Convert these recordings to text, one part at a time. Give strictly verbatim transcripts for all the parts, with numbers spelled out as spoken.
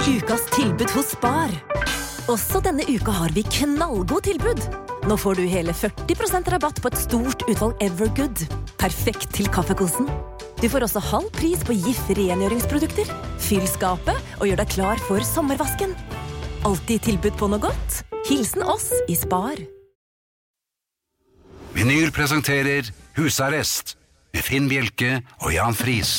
Ukas tilbud hos Spar. Også denne uka har vi knallgod tilbud. Nå får du hele førti prosent rabatt på et stort utvalg Evergood. Perfekt til kaffekosen. Du får også halv pris på Jif rengjøringsprodukter. Fyll skapet og gjør deg klar for sommervasken. Alltid tilbud på noe godt. Hilsen oss i Spar. Vinyl presenterer Husarrest med Finn Bjelke og Jan Friis.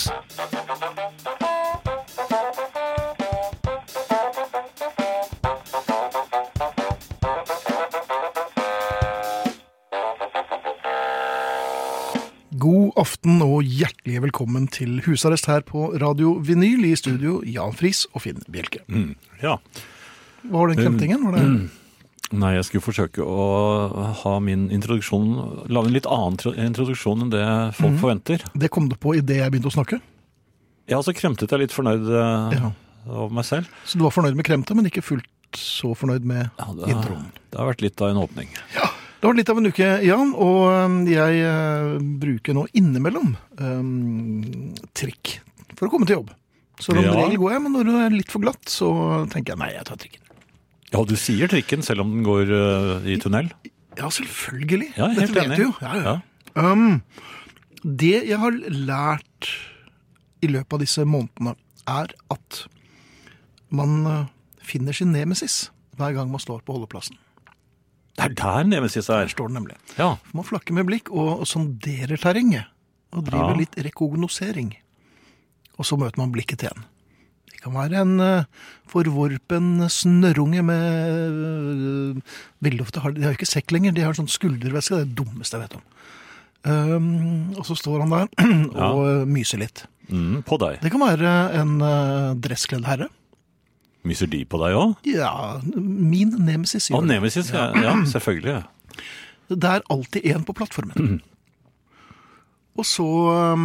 God aften og hjertelig velkommen til Husarrest her på Radio Vinyl. I studio Jan Friis og Finn Bjelke. Mm, ja. Hva var den kremtingen? Var det... Mm, nei, jeg skulle forsøke å ha min introduksjon, lage en litt annen introduksjon enn det folk mm. forventer. Det kom det på i det jeg begynte å snakke? Ja, så kremtet jeg litt fornøyd uh, ja. av meg selv. Så du var fornøyd med kremtet, men ikke fullt så fornøyd med ja, det, introen? Det har vært litt av en åpning. Ja. Det var litt av en uke, Jan, og jeg uh, bruker nå innimellom um, trikk for å komme til jobb. Så om ja. regel går jeg, men når det er litt for glatt, så tenker jeg, nei, jeg tar trikken. Ja, du sier trikken selv om den går uh, i tunnel? Ja, selvfølgelig. Ja, helt Dette vet enig. du jo. Ja, ja. Ja. Um, det jeg har lært i løpet av disse månedene, er at man uh, finner sin nemesis hver gang man står på holdeplassen. Det er der nemesis er. Der står den nemlig. Ja. Man flakker med blikk og, og sonderer terrenget, og driver ja. litt rekognosering. Og så møter man blikket igjen. Det kan være en uh, forvorpen snørrunge med uh, veldig ofte har de har jo ikke sekk lenger, de har sånn skuldervæske, det er det dummeste jeg vet om. Um, og så står han der og ja. myser litt. Mm, på deg. Det kan være en uh, dresskledd herre. Myser de på deg også? Ja, min nemesis gjør det. Å, nemesis, ja. ja, selvfølgelig. Ja. Det er alltid en på plattformen. Mm. Og så um,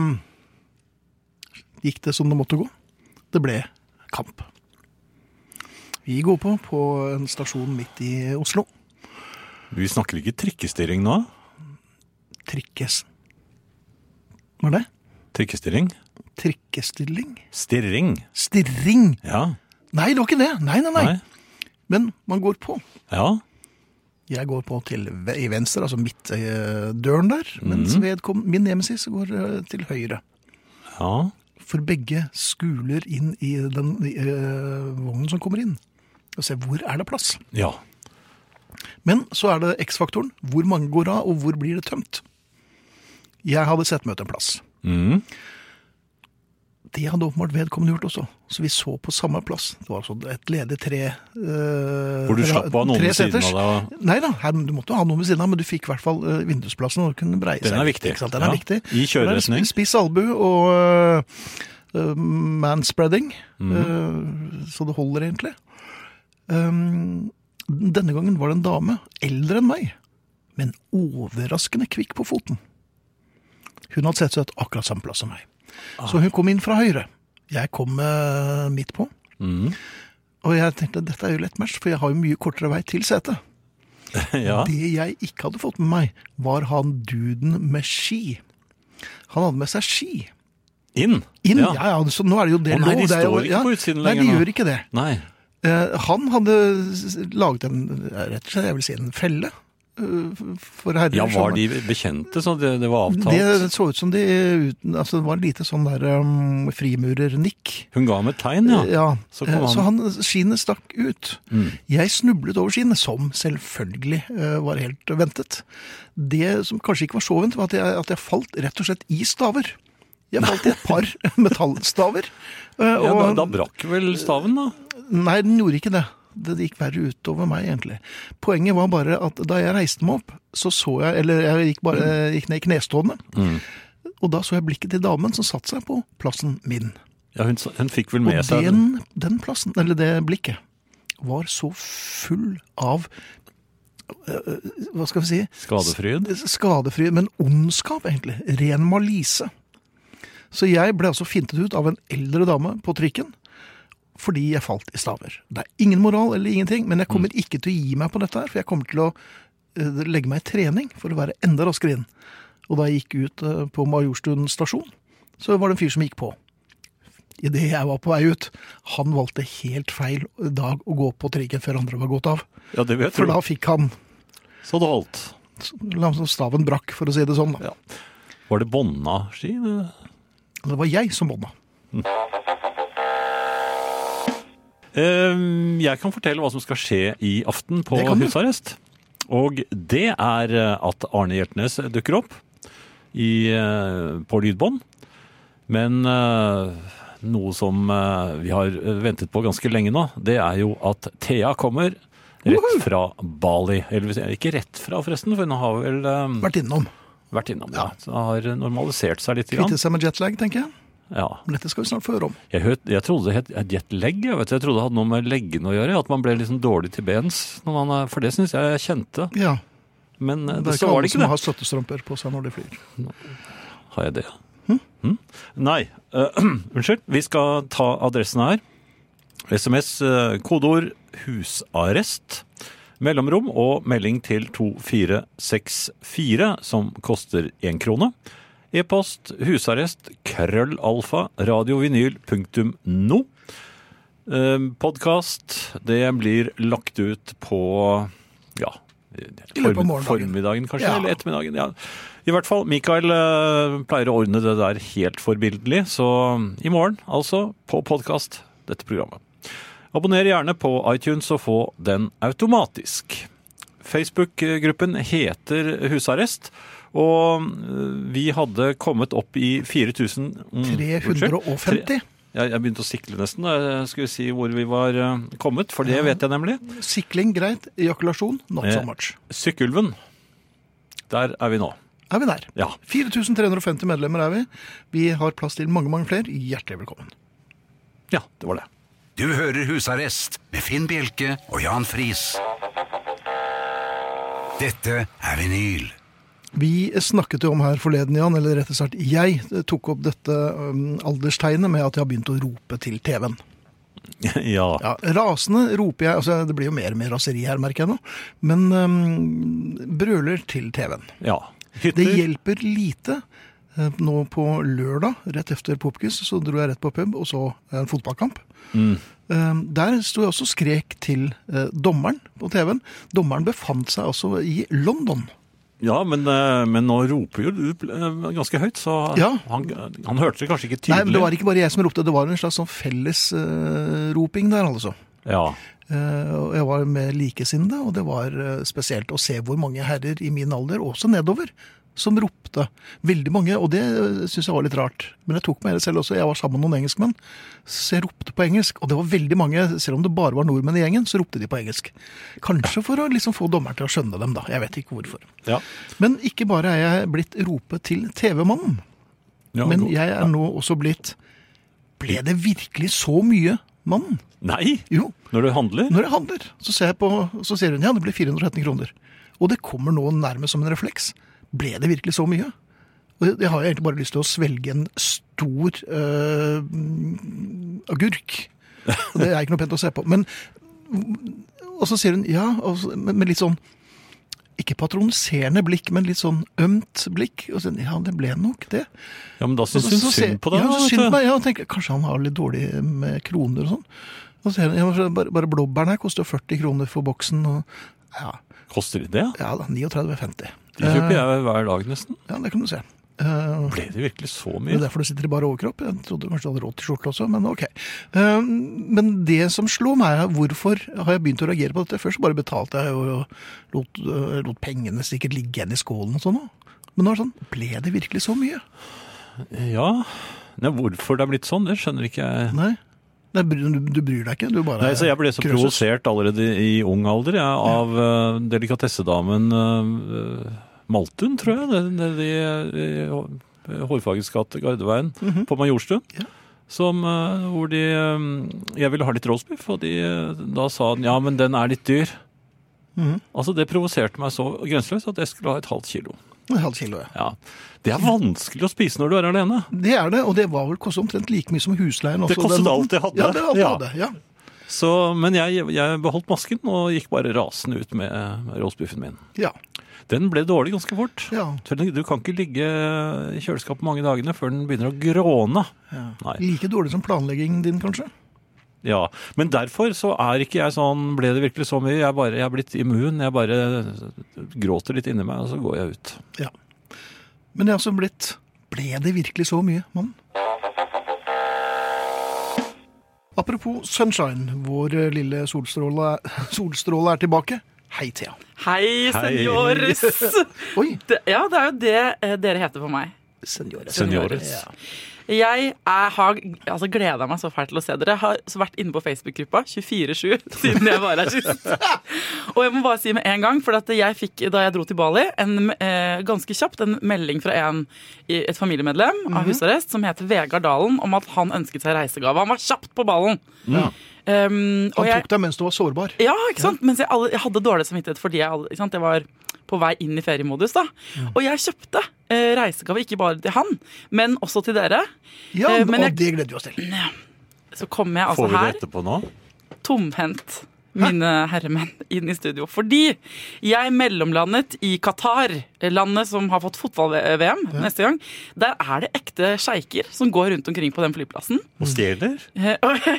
gikk det som det måtte gå. Det ble kamp. Vi går på på en stasjon midt i Oslo. Vi snakker ikke trikkestirring nå? Trikkes. Hva er det? Trikkestirring? Trikkestilling? Stirring. Stirring? Ja. Nei, det var ikke det. Nei, nei, nei, nei. Men man går på. Ja. Jeg går på til i venstre, altså midt i døren der, mm. mens vedkom, min nemesis går til høyre. Ja. For begge skuler inn i den i, uh, vognen som kommer inn. Og ser hvor er det plass. Ja. Men så er det X-faktoren. Hvor mange går av, og hvor blir det tømt? Jeg hadde sett møte en plass. Mhm. Det hadde åpenbart vedkommende gjort også. Så vi så på samme plass. Det var altså et ledig tre... Uh, Hvor du slapp av noen ved siden av deg? Nei da, her, du måtte ha noen ved siden av, men du fikk i hvert fall uh, vindusplassen og kunne breie seg. Den er viktig. Den er ja. viktig. I kjøreretning. Spiss albu og uh, uh, manspreading. Mm. Uh, så det holder egentlig. Um, denne gangen var det en dame, eldre enn meg, men overraskende kvikk på foten. Hun hadde sett seg akkurat samme plass som meg. Så hun kom inn fra høyre. Jeg kom uh, midt på. Mm. Og jeg tenkte, dette er jo lett match, for jeg har jo mye kortere vei til setet. ja. Det jeg ikke hadde fått med meg, var han duden med ski. Han hadde med seg ski. Inn? Inn, ja. ja, ja. Så nå er det jo det Å, nei, lov. de står jo, ikke ja, på utsiden nei, lenger nå. Nei, de gjør ikke det. Nei. Uh, han hadde laget en, rett og slett, jeg vil si en felle. For herrer, ja, var de bekjente så det, det var avtalt? Det så ut som de, altså det var en lite sånn der um, frimurer-nikk. Hun ga med tegn, ja. Ja, så, han... han... så han, skinnet stakk ut. Mm. Jeg snublet over skinnet, som selvfølgelig uh, var helt ventet. Det som kanskje ikke var så ventet, var at jeg, at jeg falt rett og slett i staver. Jeg falt i et par metallstaver. Uh, ja, og... da, da brakk vel staven da? Nei, den gjorde ikke det. Det gikk verre utover meg, egentlig. Poenget var bare at da jeg reiste meg opp, så så jeg, eller jeg gikk, bare, gikk ned i knestående, mm. og da så jeg blikket til damen som satt seg på plassen min. Ja, hun, hun fikk vel med og seg... Og den, den plassen, eller det blikket, var så full av, uh, hva skal vi si? Skadefryd? Skadefryd, men ondskap, egentlig. Ren malise. Så jeg ble altså fintet ut av en eldre dame på trikken, fordi jeg falt i staver. Det er ingen moral eller ingenting, men jeg kommer ikke til å gi meg på dette her, for jeg kommer til å uh, legge meg i trening for å være enda raskere inn. Og da jeg gikk ut uh, på Majorstuen stasjon, så var det en fyr som gikk på. I det jeg var på vei ut, han valgte helt feil dag å gå på trikken før andre var gått av. Ja, det vet For du. da fikk han Så det holdt. staven brakk, for å si det sånn. Da. Ja. Var det bånda-ski? Det var jeg som bånda. Jeg kan fortelle hva som skal skje i aften på Det kan du. husarrest. Og det er at Arne Hjertnes dukker opp i, på lydbånd. Men noe som vi har ventet på ganske lenge nå, det er jo at Thea kommer rett fra Bali. Eller ikke rett fra forresten, for hun har vel Vært innom. vært innom. Ja. Så har normalisert seg litt. Grann. Kvitte seg med jetlag, tenker jeg. Ja. Men dette skal vi snart få høre om. Jeg, hørte, jeg trodde det het jetlag. Jeg, vet, jeg trodde det hadde noe med leggene å gjøre. At man ble liksom dårlig til bens. Når man, er- for det synes jeg jeg kjente. Ja, Men eh, det er så ikke var alle det som ikke det. har støttestrømper på seg når de flyr. Har jeg det? Hm? Nei. eh, unnskyld. Vi skal ta adressen her. S M S, uh, kodeord husarrest, mellomrom og melding til to fire seks fire, som koster én krone. E-post husarrest krøllalfa radiovinyl punktum no. Eh, podcast, det blir lagt ut på ja, I løpet av morgendagen. formiddagen kanskje, Ja. eller ettermiddagen. Ja. I hvert fall, Mikael eh, pleier å ordne det der helt forbildelig, så i morgen, altså, på podcast, dette programmet. Abonner gjerne på iTunes og få den automatisk. Facebook-gruppen heter Husarrest, og vi hadde kommet opp i fire tusen... Mm, tre hundre og femti. Jeg, jeg begynte å sikle nesten. Jeg skulle si hvor vi var uh, kommet, for det Ja. vet jeg nemlig. Sikling, greit. Ejakulasjon, not so Eh. much. Sykkylven. Der er vi nå. Er vi der? Ja. fire tusen tre hundre og femti medlemmer er vi. Vi har plass til mange, mange flere. Hjertelig velkommen. Ja, det var det. Du hører Husarrest med Finn Bjelke og Jan Friis. Dette er vinyl. Vi snakket jo om her forleden, Jan, eller rett og slett jeg tok opp dette um, alderstegnet med at jeg har begynt å rope til T V-en. ja. Ja, rasende roper jeg, altså det blir jo mer og mer raseri her, merker jeg nå, men um, brøler til T V-en. ja. Det Hytter. hjelper lite. Eh, Nå på lørdag, rett efter Popkus, så dro jeg rett på pub og så en fotballkamp. Mm. Eh, Der sto jeg også og skrek til eh, dommeren på T V-en. Dommeren befant seg altså i London. Ja, men, eh, men nå roper jo du eh, ganske høyt, så Ja. han, han hørte det kanskje ikke Nei, tydelig. men det var ikke bare jeg som ropte, det var en slags sånn felles eh, roping der, altså. Ja, Eh, og jeg var med likesinnede, og det var eh, spesielt å se hvor mange herrer i min alder, også nedover, som ropte. Veldig mange, og det eh, synes jeg var litt rart. Men jeg tok meg i det selv også, jeg var sammen med noen engelskmenn, så jeg ropte på engelsk. Og det var veldig mange, selv om det bare var nordmenn i gjengen, så ropte de på engelsk. Kanskje for å liksom få dommeren til å skjønne dem da, jeg vet ikke hvorfor. ja. Men ikke bare er jeg blitt ropet til T V-mannen, ja men godt. jeg er nå også blitt, ble det virkelig så mye mannen? Nei, Jo, når du handler? når jeg handler, så ser, jeg på, så ser hun, ja, det blir fire hundre og tretten kroner. Og det kommer nå nærmest som en refleks. Ble det virkelig så mye? Og jeg, jeg har egentlig bare lyst til å svelge en stor øh, agurk. Og det er ikke noe pent å se på. Men, og så sier hun, ja, og, så- med, med litt sånn, ikke patroniserende blikk, men litt sånn ømt blikk. Og så, ja, det ble nok det. Ja, men da synes Og hun så ser- synd på deg. Ja, så vet synd du. på meg. Ja, og tenker, kanskje han har litt dårlig med kroner og sånn. Og så sier han, ja, så bare, bare blåbærene her koster førti kroner for boksen. Og, ja, Koster det det? ja da, trettini femti. De kjøper jeg hver dag nesten. Ja, det kan du se. Uh, Ble det virkelig så det mye? er derfor du sitter i bare overkropp. Jeg trodde kanskje du hadde råd til skjorte også, men ok. Uh, men det som slår meg er, hvorfor har jeg begynt å reagere på dette? Først bare betalte jeg og lot, uh, lot pengene sikkert ligge igjen i skålen og sånn. Men nå er det sånn, ble det virkelig så mye? Ja. Nei, hvorfor det er blitt sånn, det skjønner ikke jeg. Nei. Nei, du, du bryr deg ikke, du bare... Nei, så Jeg ble så krøses. provosert allerede i ung alder ja, av uh, delikatessedamen uh, Maltun, tror jeg. Det, det, det, det, Hårfagets gate, Gardeveien, Mhm. på Majorstuen. Ja. Som, uh, hvor de um, Jeg ville ha litt roastbiff, og de, uh, da sa den ja, men den er litt dyr. Mhm. Altså, Det provoserte meg så grenseløst at jeg skulle ha et halvt kilo. En halv kilo, ja. Ja. Det er vanskelig å spise når du er alene. Det er det, og det var vel kostet omtrent like mye som husleien også. Det kostet den- alt jeg hadde. Ja, det var alt jeg Ja. hadde, ja. Så, men jeg, jeg beholdt masken og gikk bare rasende ut med roastbiffen min. Ja. Den ble dårlig ganske fort. Ja. Du kan ikke ligge i kjøleskapet mange dagene før den begynner å gråne. Ja. Nei. Like dårlig som planleggingen din, kanskje? Ja, men derfor så er ikke jeg sånn, ble det virkelig så mye. Jeg, bare, jeg er blitt immun, jeg bare gråter litt inni meg, og så går jeg ut. Ja. Men jeg har altså blitt, ble det virkelig så mye, mann? Apropos sunshine, vår lille solstråle, solstråle er tilbake. Hei, Thea. Hei, seniores. Oi. Det, ja, det er jo det eh, dere heter på meg. Seniores. Seniores. Ja. Jeg er, har altså, gleda meg så fælt til å se dere. Jeg har så vært inne på Facebook-gruppa tjuefire sju siden jeg var her sist. Og jeg må bare si med en gang, for at jeg fikk, da jeg dro til Bali, en, eh, ganske kjapt en melding fra en, et familiemedlem av husarrest som heter Vegard Dalen, om at han ønsket seg reisegave. Han var kjapt på ballen. Ja. Um, og Han jeg, tok deg mens du var sårbar. ja, ikke sant? Mens jeg, alle, jeg hadde dårlig samvittighet fordi jeg, ikke sant? Jeg var på vei inn i feriemodus da. Og jeg kjøpte eh, reisegave ikke bare til han, men også til dere. Ja, Eh, men og jeg- det gleder vi oss til. Så kom jeg altså Får vi det her etterpå nå? tomhendt, mine herremenn, inn i studio. Fordi jeg mellomlandet i Qatar, landet som har fått fotball-V M neste gang. Der er det ekte sjeiker som går rundt omkring på den flyplassen. Og stjeler? Eh,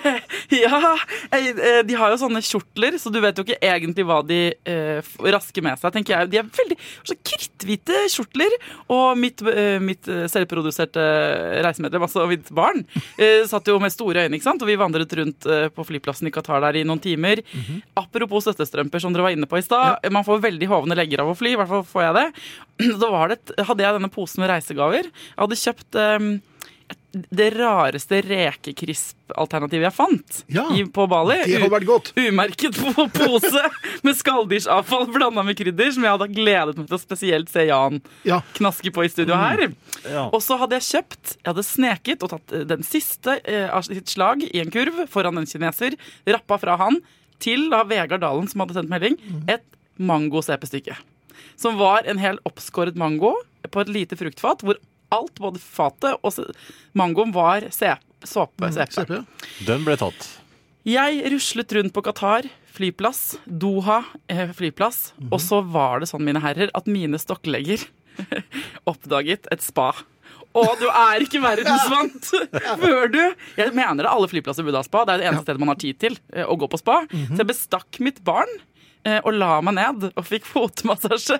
ja, eh, de har jo sånne kjortler, så du vet jo ikke egentlig hva de eh, f- rasker med seg, tenker jeg. De er veldig så kritthvite kjortler, og mitt, eh, mitt eh, selvproduserte reisemedlem, altså mitt barn, eh, satt jo med store øyne, ikke sant? Og vi vandret rundt eh, på flyplassen i Qatar der i noen timer. Mm-hmm. Apropos støttestrømper, som dere var inne på i stad. Ja. Man får veldig hovne legger av å fly, i hvert fall får jeg det. Da var det, hadde jeg denne posen med reisegaver. Jeg hadde kjøpt um, det rareste rekekrisp-alternativet jeg fant Ja, i, på Bali. Det hadde vært godt. Umerket på pose med skalldyravfall blandet med krydder, som jeg hadde gledet meg til å spesielt se Jan Ja. knaske på i studio her. Ja. Og så hadde jeg kjøpt, jeg hadde sneket og tatt den siste eh, av sitt slag i en kurv foran en kineser, rappa fra han til da Vegard Dalen, som hadde sendt melding, et mango-sepestykke. Som var en hel oppskåret mango på et lite fruktfat, hvor alt, både fatet og se- mangoen var sep, såpe, sepe. Sepe. Den ble tatt. Jeg ruslet rundt på Qatar flyplass, Doha eh, flyplass, og så var det sånn, mine herrer, at mine stokklegger oppdaget et spa. Og du er ikke verdensvant før du Jeg mener det, alle flyplasser burde ha spa. Det er det eneste stedet man har tid til eh, å gå på spa. Så jeg bestakk mitt barn eh, og la meg ned og fikk fotmassasje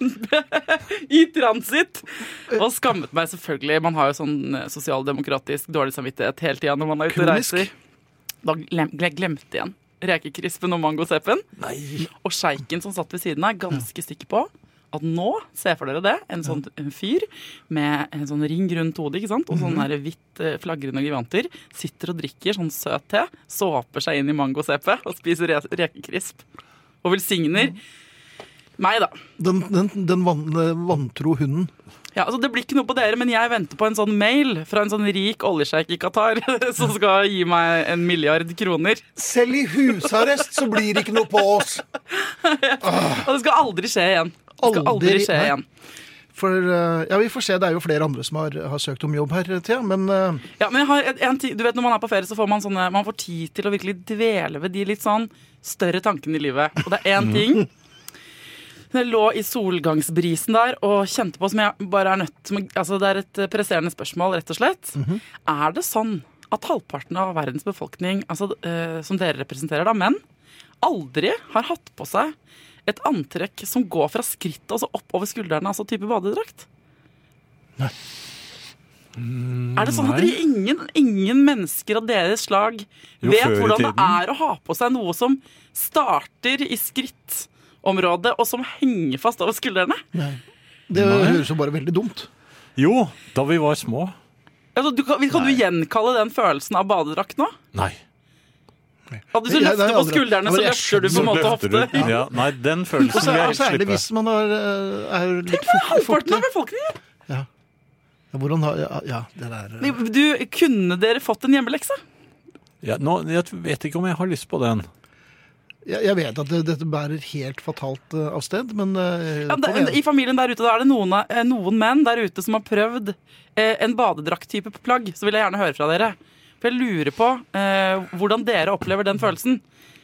i transit. Og skammet meg selvfølgelig. Man har jo sånn eh, sosialdemokratisk dårlig samvittighet hele tida når man er ute og Kronisk. reiser. Da glem, glem, glemte igjen rekekrispen og mangosepen. Og sjeiken som satt ved siden av, er ganske sikker på at nå, se for dere det, en sånn en fyr med en sånn ring rundt hodet, ikke sant? Og sånn der hvitt eh, flagrende givanter, sitter og drikker sånn søt te, såper seg inn i mangosepe og spiser re rekekrisp. Og velsigner meg, da. Den, den, den van, vantro hunden. Ja, altså Det blir ikke noe på dere, men jeg venter på en sånn mail fra en sånn rik oljesjeik i Qatar som skal gi meg en milliard kroner. Selv i husarrest så blir det ikke noe på oss. Og det skal aldri skje igjen. Det skal aldri Aldri, skje nei. igjen. For, eh, ja, vi får se, det er jo flere andre som har, har søkt om jobb her, Thea, men eh, Ja, men jeg har en, en tid, du vet Når man er på ferie, så får man sånne Man får tid til å virkelig dvele ved de litt sånn større tankene i livet. Og det er én ting. Jeg lå i solgangsbrisen der og kjente på som jeg bare er nødt som, altså Det er et presserende spørsmål, rett og slett. Er det sånn at halvparten av verdens befolkning, altså, eh, som dere representerer, da, menn, aldri har hatt på seg et antrekk som går fra skrittet og så opp over skuldrene, altså type badedrakt? Nei. Er det sånn at dere ingen, ingen mennesker av deres slag Jo, vet før i hvordan det tiden. er å ha på seg noe som starter i skrittområdet, og som henger fast over skuldrene? nei. Det Nei. høres jo bare veldig dumt. Jo, da vi var små. Altså, du, kan kan du gjenkalle den følelsen av badedrakt nå? Nei. At hvis du Jeg- jeg- løfter jeg på aldri- skuldrene, jeg så bare- jeg løfter du på Så en måte løfter du. hofte? Ja, nei, den Og følelsen så vil jeg er, helt så er det slippe. hvis man er, eh, er litt Det er halvparten fuktig. av befolkningen! Ja. Ja, hvordan har ja, ja, det der eh, Du, kunne dere fått en hjemmelekse? Ja, nå, jeg vet ikke om jeg har lyst på den. jeg, jeg vet at det, dette bærer helt fatalt eh, av sted, men eh, Ja, kom det, igjen. I familien der ute da er det noen, eh, noen menn der ute som har prøvd eh, en badedrakttype plagg. Så vil jeg gjerne høre fra dere. For jeg lurer på eh, hvordan dere opplever den følelsen.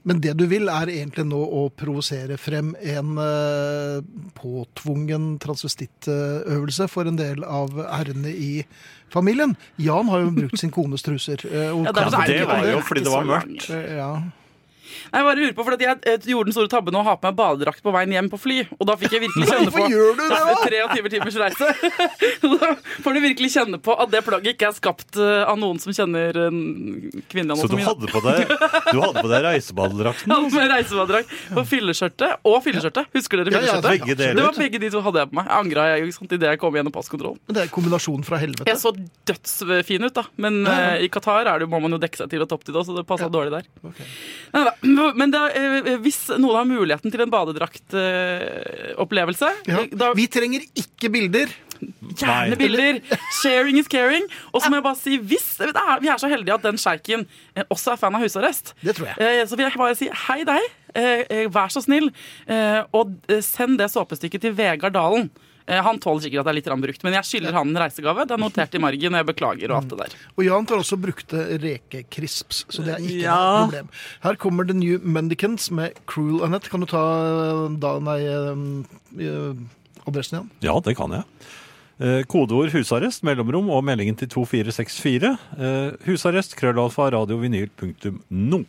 Men det du vil er egentlig nå å provosere frem en uh, påtvungen transvestittøvelse for en del av herrene i familien. Jan har jo brukt sin kones truser. Uh, og Ja, det er kan- så Det enkelt, var det er jo ikke fordi det så var langt. mørkt. Uh, ja. Nei, jeg bare lurer på, for at jeg eh, gjorde den store tabben å ha på meg badedrakt på veien hjem på fly. Og da fikk jeg virkelig kjenne på Hvorfor gjør du det da? treogtyve timers reise. Da får du virkelig kjenne på at det plagget ikke er skapt eh, av noen som kjenner uh, kvinnelig Så du anatomi. da. hadde på deg, du hadde på deg Jeg reisebadedrakten? hadde med reisebadedrakt på fylleskjørtet og fylleskjørtet. Husker dere Ja, ja, fylleskjørtet? begge deler. Det var begge de to hadde jeg på meg. Jeg angra jeg sånn, idet jeg kom gjennom passkontrollen. Men det er kombinasjonen fra helvete. Jeg så dødsfin ut, da. Men Ja, ja. eh, i Qatar er det, må man jo dekke seg til og topp til det, så det passa Ja. dårlig der. Ok. Neida. Men da, eh, hvis noen har muligheten til en badedraktopplevelse Ja. da Vi trenger ikke bilder. Gjerne Nei. bilder. Sharing is caring. Og så må jeg bare si, hvis det er, vi er så heldige at den sjeiken eh, også er fan av husarrest, Det tror jeg. eh, så vil jeg bare si hei deg, eh, eh, vær så snill, eh, og eh, send det såpestykket til Vegard Dalen. Eh, Han tåler sikkert at det er litt brukt, men jeg skylder han en reisegave. Det er notert i margen, og jeg beklager og alt det der. Og Jan tar også brukte rekekrisps, så det er ikke Ja. noe problem. Her kommer The New Mendicants med Cruel Annette. Kan du ta eh, da, nei, eh, eh, adressen igjen? Ja, det kan jeg. Eh, kodeord husarrest, mellomrom og meldingen til to fire seks fire. Eh, husarrest, krøllalfa, radiovinyl punktum no.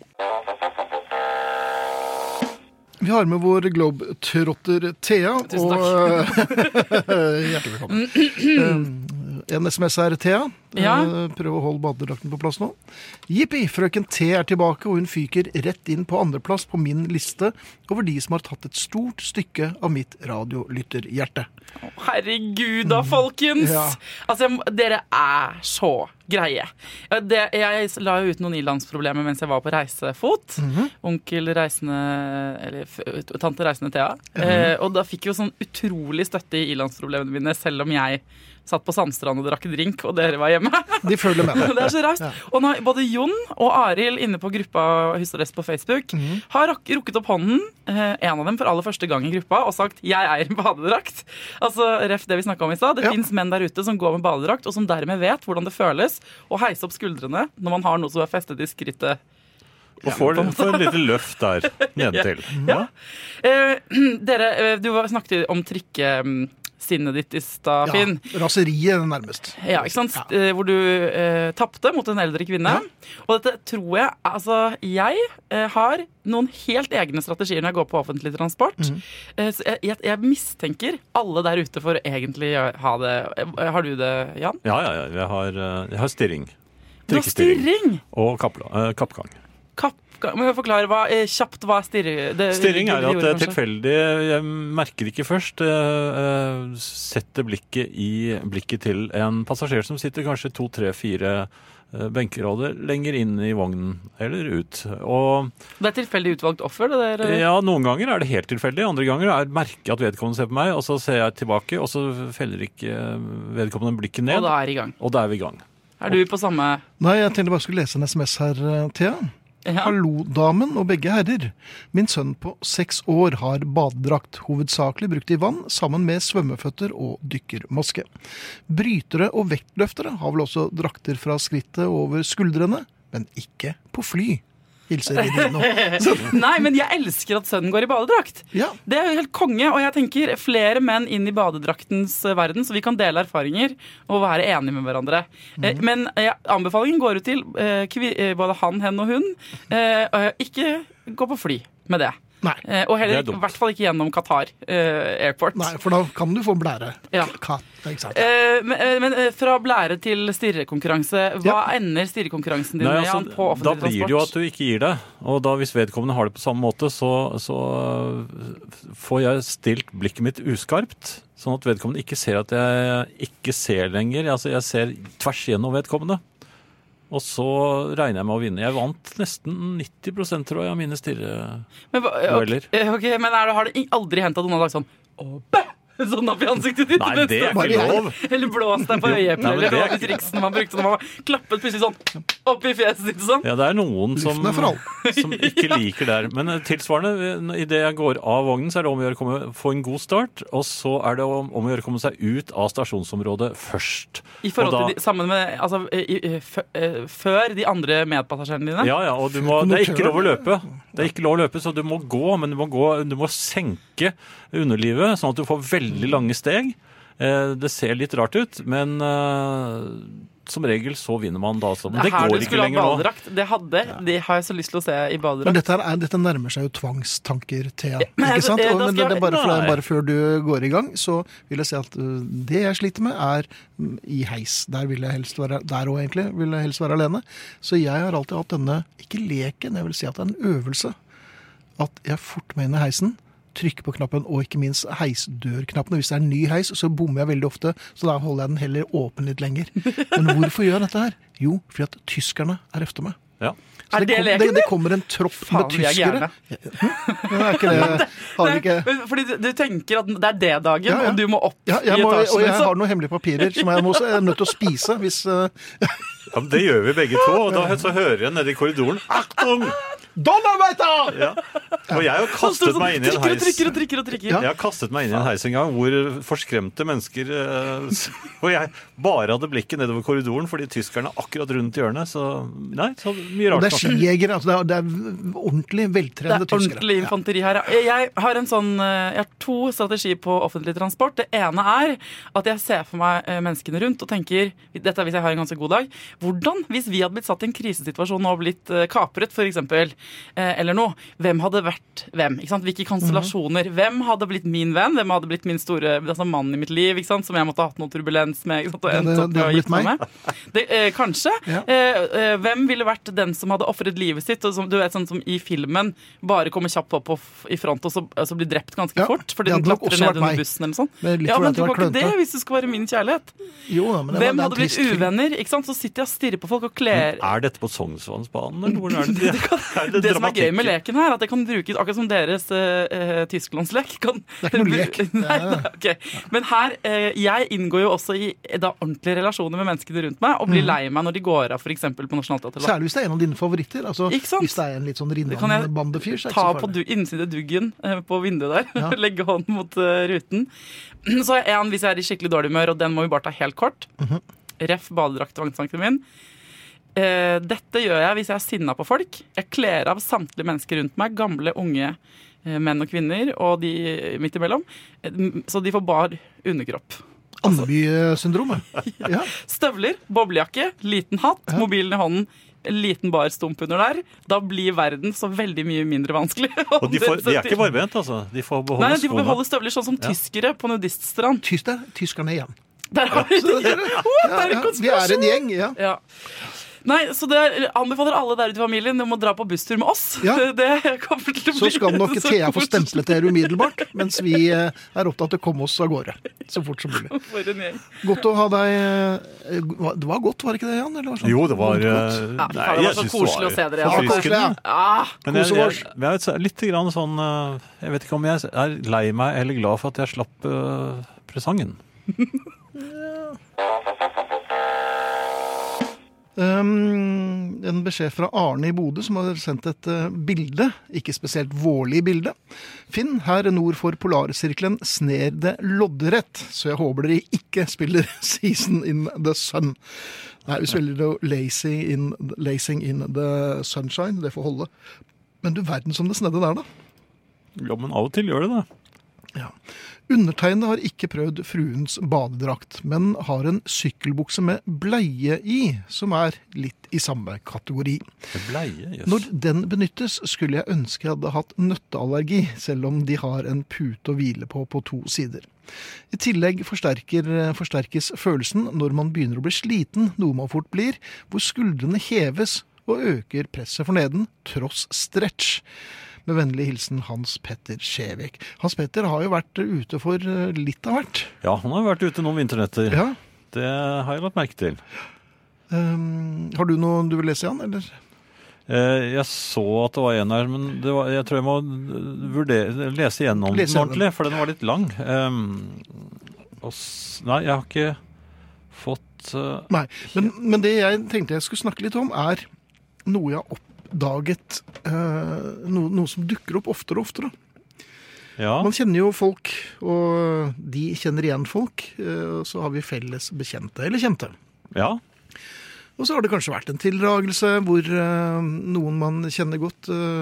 Vi har med vår globetrotter Thea. Tusen takk. Og, hjertelig velkommen. Eh, En S M S her, Thea. Ja. Eh, Prøv å holde badedrakten på plass nå. Jippi, frøken T er tilbake, og hun fyker rett inn på andreplass på min liste over de som har tatt et stort stykke av mitt radiolytterhjerte. Herregud da, folkens! Ja. Altså, jeg må- dere er så greie. Ja, det, jeg la jo ut noen ilandsproblemer mens jeg var på reisefot. Onkel reisende, eller f- tante reisende Thea. eh, og da fikk jeg jo sånn utrolig støtte i ilandsproblemene mine, selv om jeg satt på Sandstrand og drakk drink, og dere var hjemme. De følger med Det meg. er så raust. Og nå, både Jon og Arild inne på gruppa Husarrest på Facebook har rak- rukket opp hånden, eh, en av dem for aller første gang i gruppa, og sagt 'jeg eier en badedrakt'. Altså, ref det vi snakket om i stad. Det Ja. finnes menn der ute som går med badedrakt, og som dermed vet hvordan det føles å heise opp skuldrene når man har noe som er festet i skrittet. Og får, får et lite løft der nedentil. Ja. Eh, dere, eh, du var- snakket om trikkesinnet ditt i stad, Ja, Finn. raseriet nærmest. Ja, ikke sant? Eh, Hvor du eh, tapte mot en eldre kvinne. Ja. Og dette tror jeg Altså, jeg eh, har noen helt egne strategier når jeg går på offentlig transport. Mhm. Eh, så jeg, jeg, jeg mistenker alle der ute for å egentlig ha det. Eh, Har du det, Jan? Ja, ja, ja. Jeg har, eh, jeg har stirring. Du har stirring! Og kappla, eh, kappgang. Kapp, må jeg forklare hva, eh, kjapt hva er stirring? Det, Stirring er det at gjorde det er kanskje. tilfeldig. Jeg merker det ikke først. Jeg eh, setter blikket i blikket til en passasjer som sitter kanskje to, tre, fire eh, benkerader lenger inn i vognen, eller ut. Og Det er tilfeldig utvalgt offer, det der? ja, noen ganger er det helt tilfeldig. Andre ganger er merker jeg at vedkommende ser på meg, og så ser jeg tilbake, og så feller ikke vedkommende blikket ned. Og da er i gang. Og da er vi i gang. Er du på samme Nei, jeg tenkte bare skulle lese en S M S her, eh, Thea. ja. Hallo, damen og begge herrer. Min sønn på seks år har badedrakt, hovedsakelig brukt i vann, sammen med svømmeføtter og dykkermaske. Brytere og vektløftere har vel også drakter fra skrittet over skuldrene, men ikke på fly. Hilser Ridino. Nei, men jeg elsker at sønnen går i badedrakt. Ja, Det er jo helt konge, og jeg tenker flere menn inn i badedraktens eh, verden, så vi kan dele erfaringer og være enige med hverandre. Eh, Men eh, anbefalingen går ut til eh, kvi, eh, både han, hen og hun. Eh, eh, ikke gå på fly med det. nei. Eh, og heller Det er i hvert fall ikke gjennom Qatar eh, Airport. Nei, for da kan du få blære. Ja. Ka, ikke sant? Eh, men eh, men eh, fra blære til stirrekonkurranse, hva ender stirrekonkurransen din Nei, med, altså, Jan, på da offentlig blir det jo at transport? du ikke gir deg. Og da hvis vedkommende har det på samme måte, så, så øh, får jeg stilt blikket mitt uskarpt. Sånn at vedkommende ikke ser at jeg ikke ser lenger. Altså jeg ser tvers gjennom vedkommende. Og så regner jeg med å vinne. Jeg vant nesten nitti prosent, tror jeg, av mine stirre... Men, hva- dueller. ok, ok, men er det, har det aldri hendt at noen har lagt sånn «Åh, bæ!» sånn opp i ansiktet ditt? Nei, mens det er du- ikke lov. Eller blåst deg på øyeeplet, Nei, men eller det er hva triksen man brukte når man var klappet plutselig sånn opp i fjeset sitt sånn. Ja, det er noen som, Luften er for alle. som ikke liker det her. Men eh, tilsvarende, idet jeg går av vognen, så er det om å gjøre å komme, få en god start. Og så er det om, om å gjøre å komme seg ut av stasjonsområdet først. I forhold Og da- til de, sammen med, altså, i, i, f, eh, før de andre medpassasjerene dine. Ja, ja, og du må, det er ikke lov å løpe. Det er ikke lov å løpe, så du må gå, men du må, gå, du må senke underlivet, sånn at du får veldig lange steg. Det ser litt rart ut, men som regel så vinner man da. Men det går ikke lenger nå. Det hadde, det har jeg så lyst til å se i badedrakt. Men dette, er, dette nærmer seg jo tvangstanker, Thea. Ikke sant? Og, men det er bare, for, bare før du går i gang, så vil jeg si at det jeg sliter med er i heis. Der vil jeg helst være, der også egentlig, vil jeg helst være alene. Så jeg har alltid hatt denne, ikke leken, jeg vil si at det er en øvelse. At jeg fort meg inn i heisen, trykker på knappen, og ikke minst heisdørknappen. Hvis det er en ny heis, så bommer jeg veldig ofte, så da holder jeg den heller åpen litt lenger. Men hvorfor gjør jeg dette her? Jo, fordi at tyskerne er efter meg. Ja. Så det, kom, det, det kommer en tropp Faen, med tyskere. Hm? Det er ikke det. Har vi ikke... Fordi du, du tenker at det er det dagen, ja, ja. Og du må opp ja, jeg må, i etasjen. Og jeg har noen hemmelige papirer som jeg, må, jeg er nødt til å spise hvis... Uh... Ja, men det gjør vi begge to, og da så hører jeg nede i korridoren Achtung! Donnerweiter! Ja. Og jeg har kastet sånn, meg inn i en heis. Trykker og trykker og trykker. Ja. Jeg har kastet meg inn i en heis en gang hvor forskremte mennesker og jeg bare hadde blikket nedover korridoren fordi tyskerne akkurat rundt hjørnet. Så nei, så mye rart. Det er skijegere, altså det, er, det er ordentlig veltrente tyskere. Det er ordentlig infanteri her. Jeg har en sånn, jeg har to strategier på offentlig transport. Det ene er at jeg ser for meg menneskene rundt og tenker, dette er hvis jeg har en ganske god dag, hvordan, hvis vi hadde blitt satt i en krisesituasjon og blitt kapret for eksempel, eller noe, hvem hadde vært hvem? Ikke sant? Hvilke konstellasjoner? Hvem hadde blitt min venn? Hvem hadde blitt min store altså mann i mitt liv, ikke sant? Som jeg måtte ha hatt noe turbulens med? Ikke sant? Og det, det, det har blitt meg. Det, eh, kanskje. Ja. Eh, hvem ville vært den som hadde offret livet sitt, og som, du vet, sånn som i filmen, bare kommer kjapt opp i front og så altså blir drept ganske ja, fort, fordi den klatrer ned under bussen eller sånn. Ja, men du kan ikke det hvis du skal være min kjærlighet. Jo, da, men hvem var, hadde blitt uvenner? Ikke sant? Så sitter jeg og stirrer på folk og kler. Er dette på Sognsvannsbanen, eller hvor er det? det, kan, er det, det som er gøy med leken her, at det kan brukes akkurat som deres uh, Tysklandslek. Kan, det er ikke noe lek. Nei, nei, okay. Men her, uh, jeg inngår jo også i da, ordentlige relasjoner med menneskene rundt meg, og blir mm. lei meg når de går av, for eksempel på Nationaltheatret. Særlig hvis det er en av dine favoritter. Altså, hvis det er en litt sånn rinnbandefyr, så er det ikke så farlig. Ta på du, innside duggen uh, på vinduet der, ja. Legge hånden mot uh, ruten. Så er en, hvis jeg er i skikkelig dårlig humør, og den må vi bare ta helt kort. Mm-hmm. Ref badedrakt tvangstanken min. Uh, dette gjør jeg hvis jeg er sinna på folk. Jeg kler av samtlige mennesker rundt meg, gamle, unge uh, menn og kvinner, og de midt imellom. Uh, så de får bar underkropp. Andeby-syndromet. Ja. Støvler, boblejakke, liten hatt, ja. Mobilen i hånden, liten bar stump under der. Da blir verden så veldig mye mindre vanskelig. Og de, får, de er ikke varmebent, altså? De får beholde Nei, de får beholde støvler, sånn som ja. Tyskere på nudiststrand. Tysker, tyskerne igjen. Der har vi det. Oh, det er en konspirasjon. Vi er en gjeng, ja. Ja. Nei, så det anbefaler alle der ute i familien om å dra på busstur med oss. Ja. Det kommer til å bli så skal nok Thea få stemplet dere umiddelbart, mens vi er opptatt til å komme oss av gårde så fort som mulig. For en gjeng. Godt å ha deg. Det var godt, var det ikke det, Jan? Eller var sånn? Jo, det var ja, nei, det var så koselig å se dere. Ja, koselig, ja. Ah, Men jeg, jeg, jeg vet, litt grann sånn jeg vet ikke om jeg er lei meg eller glad for at jeg slapp uh, presangen. Ja. Um, en beskjed fra Arne i Bodø som har sendt et uh, bilde, ikke spesielt vårlig bilde. Finn, her nord for polarsirkelen sner det loddrett, så jeg håper dere ikke spiller Season in the Sun. Nei, vi spiller det lazy in, Lacing in the Sunshine, det får holde. Men du verden som det snedde der da. Ja, men av og til gjør det det. Ja. Undertegnede har ikke prøvd fruens badedrakt, men har en sykkelbukse med bleie i, som er litt i samme kategori. Bleie, yes. Når den benyttes, skulle jeg ønske jeg hadde hatt nøtteallergi, selv om de har en pute å hvile på på to sider. I tillegg forsterker, forsterkes følelsen når man begynner å bli sliten, noe man fort blir, hvor skuldrene heves og øker presset for neden, tross stretch. Med vennlig hilsen Hans Petter Skjevik. Hans Petter har jo vært ute for litt av hvert. Ja, han har vært ute noen vinternetter. Ja. Det har jeg lagt merke til. Um, har du noe du vil lese, Jan, eller? Eh, jeg så at det var en her, men det var, jeg tror jeg må vurdere, lese igjennom lese den ordentlig, for den var litt lang. Um, og, nei, jeg har ikke fått... Uh... Nei, men, men det jeg tenkte jeg skulle snakke litt om er noe jeg har oppdaget daget uh, noe, noe som dukker opp oftere og oftere. Ja. Man kjenner jo folk, og de kjenner igjen folk, uh, så har vi felles bekjente eller kjente. Ja. Og så har det kanskje vært en tildragelse hvor uh, noen man kjenner godt uh,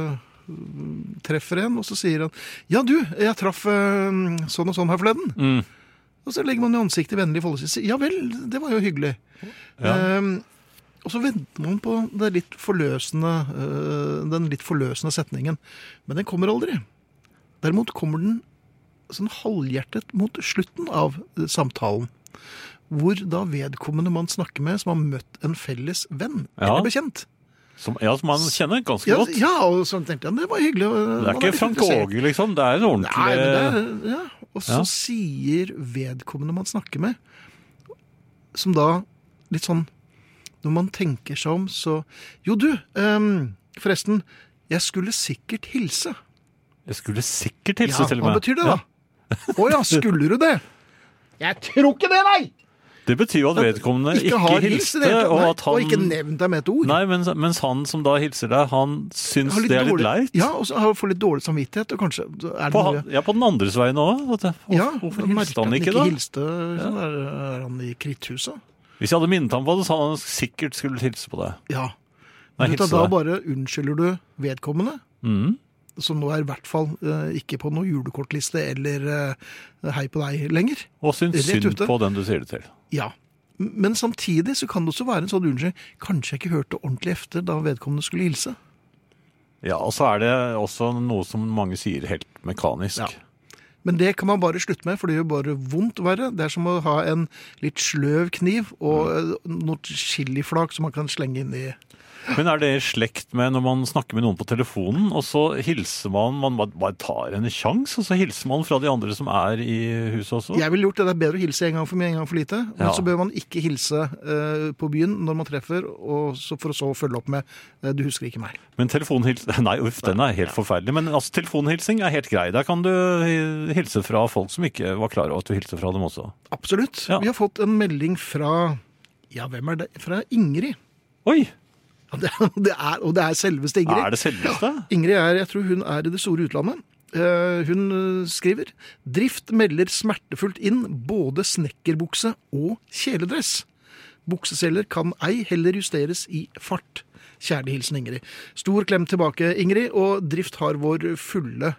treffer en, og så sier han, ja du, jeg traff øh, sånn og sånn her forleden. Mm. Og så legger man jo ansiktet vennlig i forhold til seg. Ja vel, det var jo hyggelig. Ja. Um, og så venter man på det litt forløsende, øh, den litt forløsende setningen. Men den kommer aldri. Derimot kommer den sånn halvhjertet mot slutten av øh, samtalen. Hvor da vedkommende man snakker med, som har møtt en felles venn, Ja. eller bekjent. Som, ja, som man kjenner ganske Ja, godt. ja, og så tenkte jeg, det var hyggelig. Det er ikke Frank Åge, liksom. Det er en ordentlig... Nei, men det er, ja. Og så Ja. sier vedkommende man snakker med, som da litt sånn, når man tenker seg om, så jo du, um, forresten, jeg skulle sikkert hilse. Jeg skulle sikkert hilse Ja, til og med. hva betyr det da? Å ja, skulle du det? Jeg tror ikke det, nei! Det betyr jo at vedkommende ikke, har hilst i hilste, det hele tatt, og nei, at han... og ikke nevnt deg med et ord. Nei, mens, mens han som da hilser deg, han syns Har litt det er litt dårlig- leit. Ja, og så har får litt dårlig samvittighet, og kanskje er det På, noe... han- ja, på den andres veien også. Ja, Hvorfor merker hilste han at ikke da? hilste, sånn er, er han i kritthuset? Hvis jeg hadde minnet ham på det, så hadde han sikkert skulle hilse på deg. Ja. Nei, Men vet du, hilse da deg. bare unnskylder du vedkommende, Mm. som nå er i hvert fall eh, ikke på noen julekortliste eller eh, hei på deg lenger. Og syns Rett synd ute. på den du sier det til. Ja. Men samtidig så kan det også være en sånn unnskyld, kanskje jeg ikke hørte ordentlig efter da vedkommende skulle hilse. Ja, og så er det også noe som mange sier helt mekanisk. Ja. Men det kan man bare slutte med, for det gjør bare vondt verre. Det er som å ha en litt sløv kniv og eh, noe chiliflak som man kan slenge inn i. Men er det i slekt med når man snakker med noen på telefonen, og så hilser man, man bare- bare tar en sjans, og så hilser man fra de andre som er i huset også? Jeg ville gjort det. Det er bedre å hilse en gang for mye, en gang for lite. Men Ja. så bør man ikke hilse eh, på byen når man treffer, og så for å så følge opp med eh, du husker ikke meg. Men telefonhils... Nei, uff, den er helt forferdelig. Men altså, telefonhilsing er helt grei. Der kan du hilse fra folk som ikke var klar over at du hilser fra dem også. Absolutt. Ja. Vi har fått en melding fra, ja, hvem er det? Fra Ingrid. Oi, Ja, Det, det er, og det er selveste Ingrid. er det selveste? Ingrid er, jeg tror hun er i det store utlandet. Eh, hun eh, skriver, drift melder smertefullt inn både snekkerbukse og kjeledress. Bukseseler kan ei heller justeres i fart. Kjærlig hilsen Ingrid. Stor klem tilbake, Ingrid, og drift har vår fulle,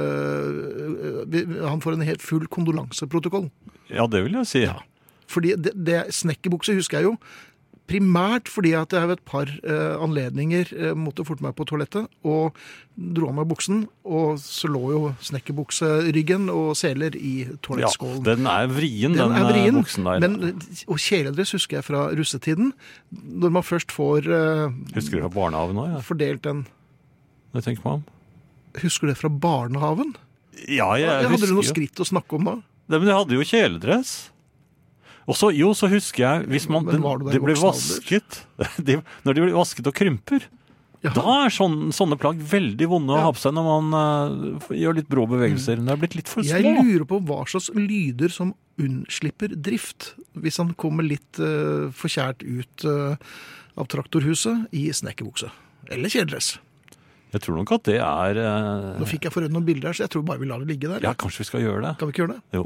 eh, vi- han får en helt full kondolanseprotokoll. Ja, det vil jeg si. Ja. Fordi det, det snekkerbukse husker jeg jo, primært fordi at jeg ved et par eh, anledninger eh, måtte forte meg på toalettet, og dro av meg buksen, og så lå jo snekkerbukseryggen og seler i Ja, toalettskålen. den er vrien, den, Den er vrien, eh, buksen der. men, og kjeledress husker jeg fra russetiden, når man først får eh, Husker du fra barnehagen også? Ja. fordelt den. Det tenker man om. Husker du det fra barnehaven? Ja, jeg, Hadde husker du noe jo. skritt å snakke om da? Nei, men jeg hadde jo kjeledress. Og så, jo, så husker jeg, hvis man, Men var du der i det ble voksen vasket, de, når de blir vasket og krymper, Jaha. da er sånn, sånne plagg veldig vonde å Ja. ha på seg når man eh, gjør litt brå bevegelser. Det er blitt litt for små. Jeg lurer på hva slags lyder som unnslipper drift, hvis han kommer litt uh, forkjært ut uh, av traktorhuset i snekkerbukse. Eller kjeledress. Jeg tror nok at det er... eh, Nå fikk jeg for øvrig noen bilder her, så jeg tror bare vi lar det ligge der. ja, kanskje vi skal gjøre det. Kan vi ikke gjøre det? Jo.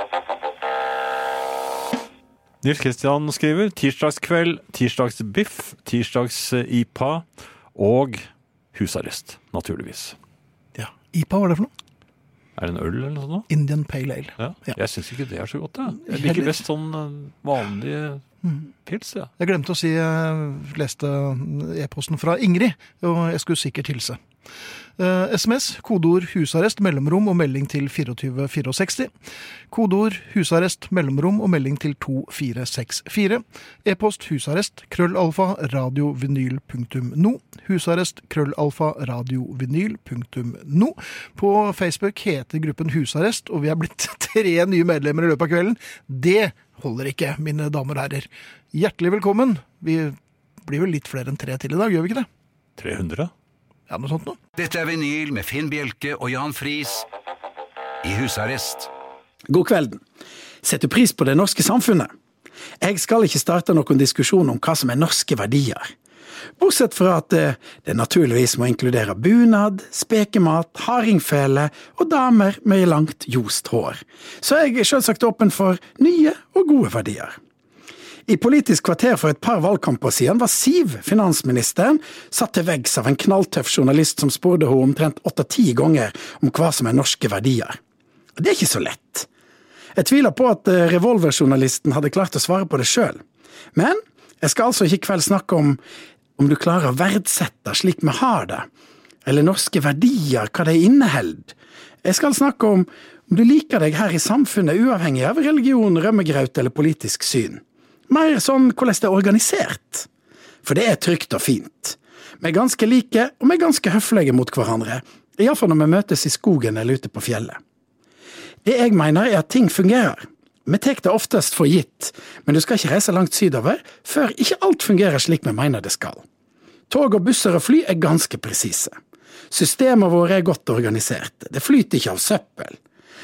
Nils Kristian skriver tirsdagskveld, tirsdagsbiff, tirsdags-I P A og husarrest, naturligvis. Ja. I P A, hva er det for noe? Er det en øl eller noe sånt? Indian Pale Ale. Ja. Ja. Jeg synes ikke det er så godt, jeg. Jeg Heller. liker best sånn eh, vanlig pils, ja. Jeg glemte å si, jeg leste e-posten fra Ingrid, og jeg skulle sikkert hilse. Uh, S M S, kodeord husarrest, mellomrom og melding til to fire seks fire. Kodeord husarrest, mellomrom og melding til to fire seks fire. E-post husarrest, krøllalfa, radiovinyl punktum no. Husarrest, krøllalfa, radiovinyl punktum no. På Facebook heter gruppen Husarrest, og vi er blitt tre nye medlemmer i løpet av kvelden. Det holder ikke, mine damer og herrer. Hjertelig velkommen. Vi blir vel litt flere enn tre til i dag, gjør vi ikke det? tre hundre? Ja, noe sånt nå. Dette er Vinyl med Finn Bjelke og Jan Friis i husarrest. God kvelden. Setter pris på det norske samfunnet. Jeg skal ikke starte noen diskusjon om hva som er norske verdier. Bortsett fra at det, det naturligvis må inkludere bunad, spekemat, haringfele og damer med langt jost hår. Så jeg er selvsagt åpen for nye og gode verdier. I Politisk kvarter for et par valgkamper siden var Siv, finansministeren, satt til veggs av en knalltøff journalist som spurte henne omtrent åtte-ti ganger om hva som er norske verdier. Det er ikke så lett. Jeg tviler på at revolverjournalisten hadde klart å svare på det selv. Men jeg skal altså ikke i kveld snakke om om du klarer å verdsette slik vi har det, eller norske verdier, hva det inneholder. Jeg skal snakke om om du liker deg her i samfunnet uavhengig av religion, rømmegraut eller politisk syn. Mer sånn hvordan det er organisert. For det er trygt og fint. Vi er ganske like, og vi er ganske høflige mot hverandre, i hvert fall når vi møtes i skogen eller ute på fjellet. Det jeg mener er at ting fungerer. Vi tek det oftest for gitt, men du skal ikke reise langt sydover før ikke alt fungerer slik vi mener det skal. Tog og busser og fly er ganske presise. Systemet vårt er godt organisert. Det flyter ikke av søppel.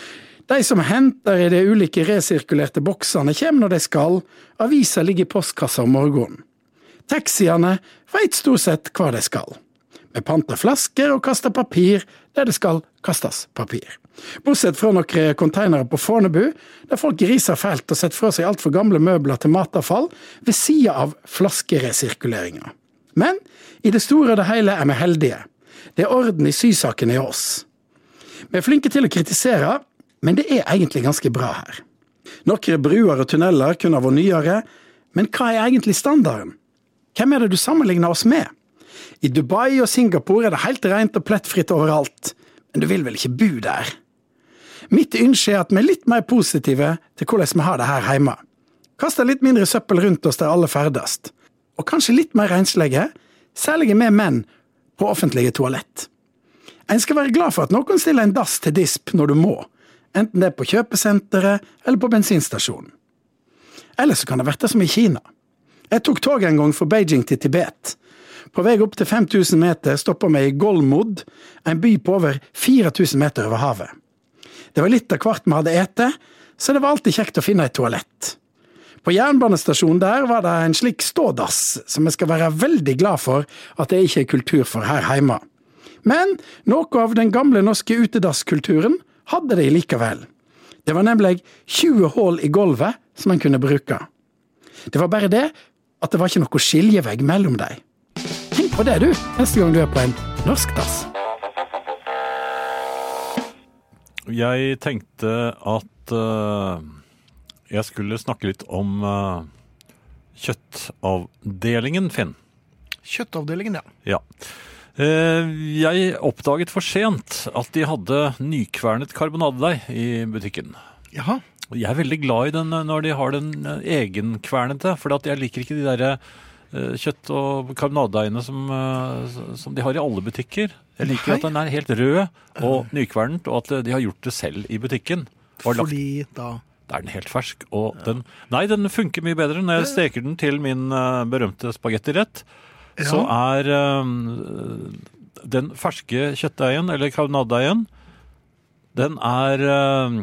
De som henter i de ulike resirkulerte boksene kommer når de skal. Aviser ligger i postkassa om morgenen. Taxiene vet stort sett hva de skal. Vi panter flasker og kaster papir der det skal kastes papir. Bortsett fra noen containere på Fornebu, der folk riser fælt og setter fra seg alt for gamle møbler til matavfall ved siden av flaskeresirkuleringer. Men i det store og det hele er vi heldige. Det er orden i sysakene i oss. Vi er flinke til å kritisere, men det er egentlig ganske bra her. Noen bruer og tunneler kunne vært nyere, men hva er egentlig standarden? Hvem er det du sammenligner oss med? I Dubai og Singapore er det helt rent og plettfritt overalt, men du vil vel ikke bo der? Mitt ønske er at vi er litt mer positive til hvordan vi har det her hjemme. Kaster litt mindre søppel rundt oss der alle ferdest. Og kanskje litt mer renslige, særlig med menn, på offentlige toalett. En skal være glad for at noen stiller en dass til disp når du må, enten det er på kjøpesenteret eller på bensinstasjonen. Eller så kan det være som i Kina. Jeg tok tog en gang fra Beijing til Tibet. På vei opp til fem tusen meter stoppet vi i Golmod, en by på over fire tusen meter over havet. Det var litt av hvert vi hadde ete, så det var alltid kjekt å finne et toalett. På jernbanestasjonen der var det en slik stådass, som jeg skal være veldig glad for at det ikke er kultur for her hjemme. Men noe av den gamle norske utedasskulturen hadde de likevel. Det var nemlig tjue hål i gulvet som en kunne bruke. Det var bare det at det var ikke noe skiljevegg mellom dem. Tenk på det du, neste gang du er på en norsk dass. Jeg tenkte at uh, jeg skulle snakke litt om uh, kjøttavdelingen, Finn. Kjøttavdelingen, ja. Ja. Uh, jeg oppdaget for sent at de hadde nykvernet karbonadedeig i butikken. Jaha. Jeg er veldig glad i den når de har den egenkvernete, for jeg liker ikke de der uh, kjøtt- og karbonadedeigene som, uh, som de har i alle butikker. Jeg liker Nei. At den er helt rød og nykvernet, og at de har gjort det selv i butikken. Fordi da... Da er den helt fersk. Og ja. den, nei, den funker mye bedre. Når jeg steker den til min uh, berømte spagettirett, ja. så er uh, den ferske kjøttdeigen, eller karbonadedeigen, den er uh,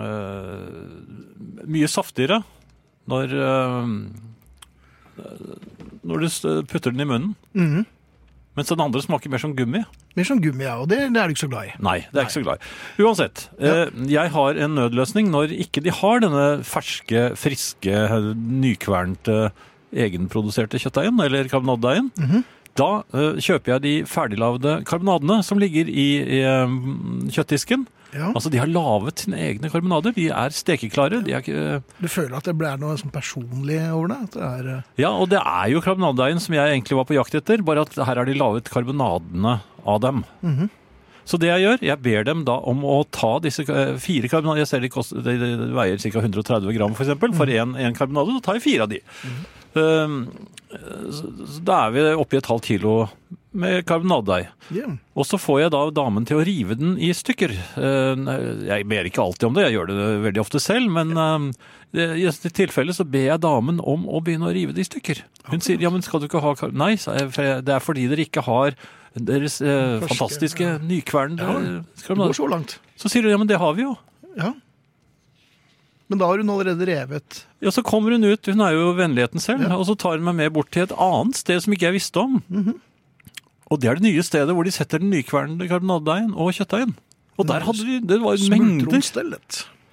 uh, mye saftigere når, uh, når du putter den i munnen. Mhm. Mens den andre smaker mer som gummi. Mer som gummi, ja, og det, det er du ikke så glad i. Nei, det er Nei. ikke så glad i. Uansett, ja. eh, jeg har en nødløsning når ikke de har denne ferske, friske, nykvernte, egenproduserte kjøttdeigen, eller karbonadedeigen. Mm-hmm. Da eh, kjøper jeg de ferdiglavede karbonadene som ligger i, i eh, kjøttdisken. Ja. Altså, de har lavet sine egne karbonader. De er stekeklare. De er ikke... Du føler at det blir noe sånn personlig over det? At det er... Ja, og det er jo karbonadedeigen som jeg egentlig var på jakt etter, bare at her har de lavet karbonadene av dem. Mm-hmm. Så det jeg gjør, jeg ber dem da om å ta disse fire karbonader. Jeg ser de, koster, de, de veier ca. hundre og tretti gram for eksempel. For en, en karbonade, så tar jeg fire av de. Mm-hmm. Um, så, så da er vi oppe i et halvt kilo med karbonadedeig. Yeah. Og så får jeg da damen til å rive den i stykker. Jeg ber ikke alltid om det, jeg gjør det veldig ofte selv, men i dette tilfellet så ber jeg damen om å begynne å rive det i stykker. Hun okay. sier, ja, men skal du ikke ha karbonadedeig? Nei, det er fordi dere ikke har deres eh, Ferske, fantastiske ja. nykvernede ja, det går så langt. Så sier hun, ja, men det har vi jo. Ja. Men da har hun allerede revet. Ja, så kommer hun ut, hun er jo vennligheten selv, ja. og så tar hun meg med bort til et annet sted som ikke jeg visste om. Mhm. Og det er det nye stedet hvor de setter den nykvernede karbonadedeigen og kjøttdeigen. Og der hadde de, det var mengder. Smultronstellet.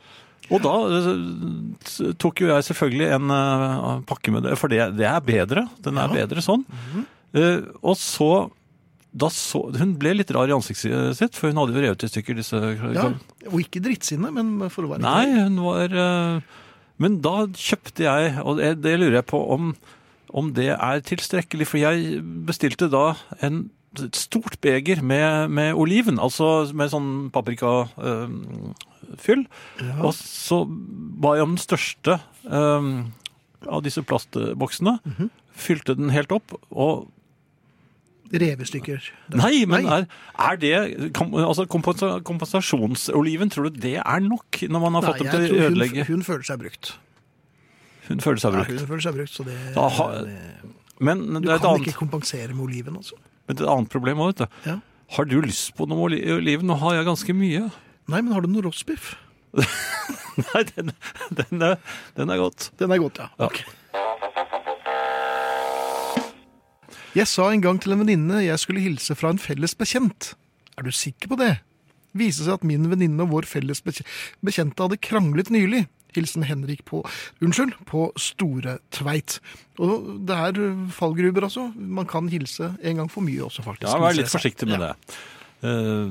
Og da uh, tok jo jeg selvfølgelig en uh, pakke med det, for det, det er bedre. Den er Ja. bedre sånn. Uh, og så, da så, hun ble litt rar i ansiktet sitt, for hun hadde jo revet i stykker disse... Ja, og ikke drittsinne, men for å være Nei, hun var... Uh, men da kjøpte jeg, og det, det lurer jeg på om, om det er tilstrekkelig, for jeg bestilte da en et stort beger med, med oliven, altså med sånn paprikafyll. Uh, ja. Og så ba jeg om den største um, av disse plastboksene. Mm-hmm. Fylte den helt opp, og revestykker. Nei, men Nei. Er, er det kom, altså kompensa, kompensasjonsoliven, tror du det er nok når man har Nei, fått dem jeg til tror å hun, ødelegge? hun føler seg brukt. Hun føler seg brukt. Ja, hun føler seg brukt, så det, Da ha- det Men Du det er et kan annet, ikke kompensere med oliven, altså. men det er et annet problem også, vet du. Ja. Har du lyst på noe oli- oliven? Nå har jeg ganske mye. Nei, men har du noe rostbiff? Nei, den, den, er, den er godt. Den er godt, ja. Ja. Ok. Jeg sa en gang til en venninne jeg skulle hilse fra en felles bekjent. Er du sikker på det? Viste seg at min venninne og vår felles bekj- bekjente hadde kranglet nylig. Hilsen Henrik på, unnskyld, på Store Tveit. Og det er fallgruber, altså. Man kan hilse en gang for mye også, faktisk. Ja, vær litt forsiktig med Ja. det. Uh,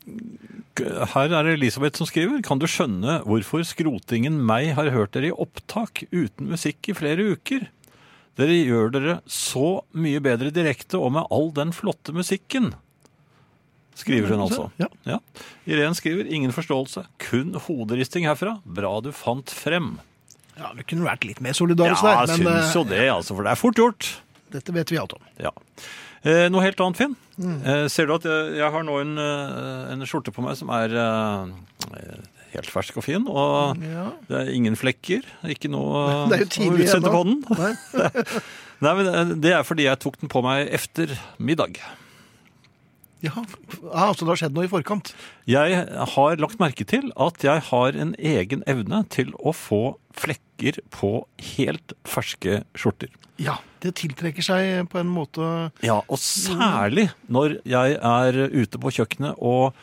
her er det Elisabeth som skriver. Kan du skjønne hvorfor skrotingen meg har hørt dere i opptak uten musikk i flere uker? Dere gjør dere så mye bedre direkte og med all den flotte musikken. Skriver hun altså. Ja. Ja. Irene skriver ingen forståelse, kun hoderisting herfra. Bra du fant frem. Ja, det kunne vært litt mer solidarisk Ja, der, jeg men syns jo det, altså, for det er fort gjort. eh, dette vet vi alt om. Ja. Eh, noe helt annet, Finn. Eh, ser du at jeg, jeg har nå en, eh, en skjorte på meg som er eh, helt fersk og fin, og Ja. det er ingen flekker, ikke noe Det er jo tidlig utsette ennå. på den. Nei. Nei, men det- det er fordi jeg tok den på meg efter middag. Ja, ah, så det har skjedd noe i forkant. Jeg har lagt merke til at jeg har en egen evne til å få flekker på helt ferske skjorter. Ja, det tiltrekker seg på en måte... Ja, og særlig når jeg er ute på kjøkkenet og,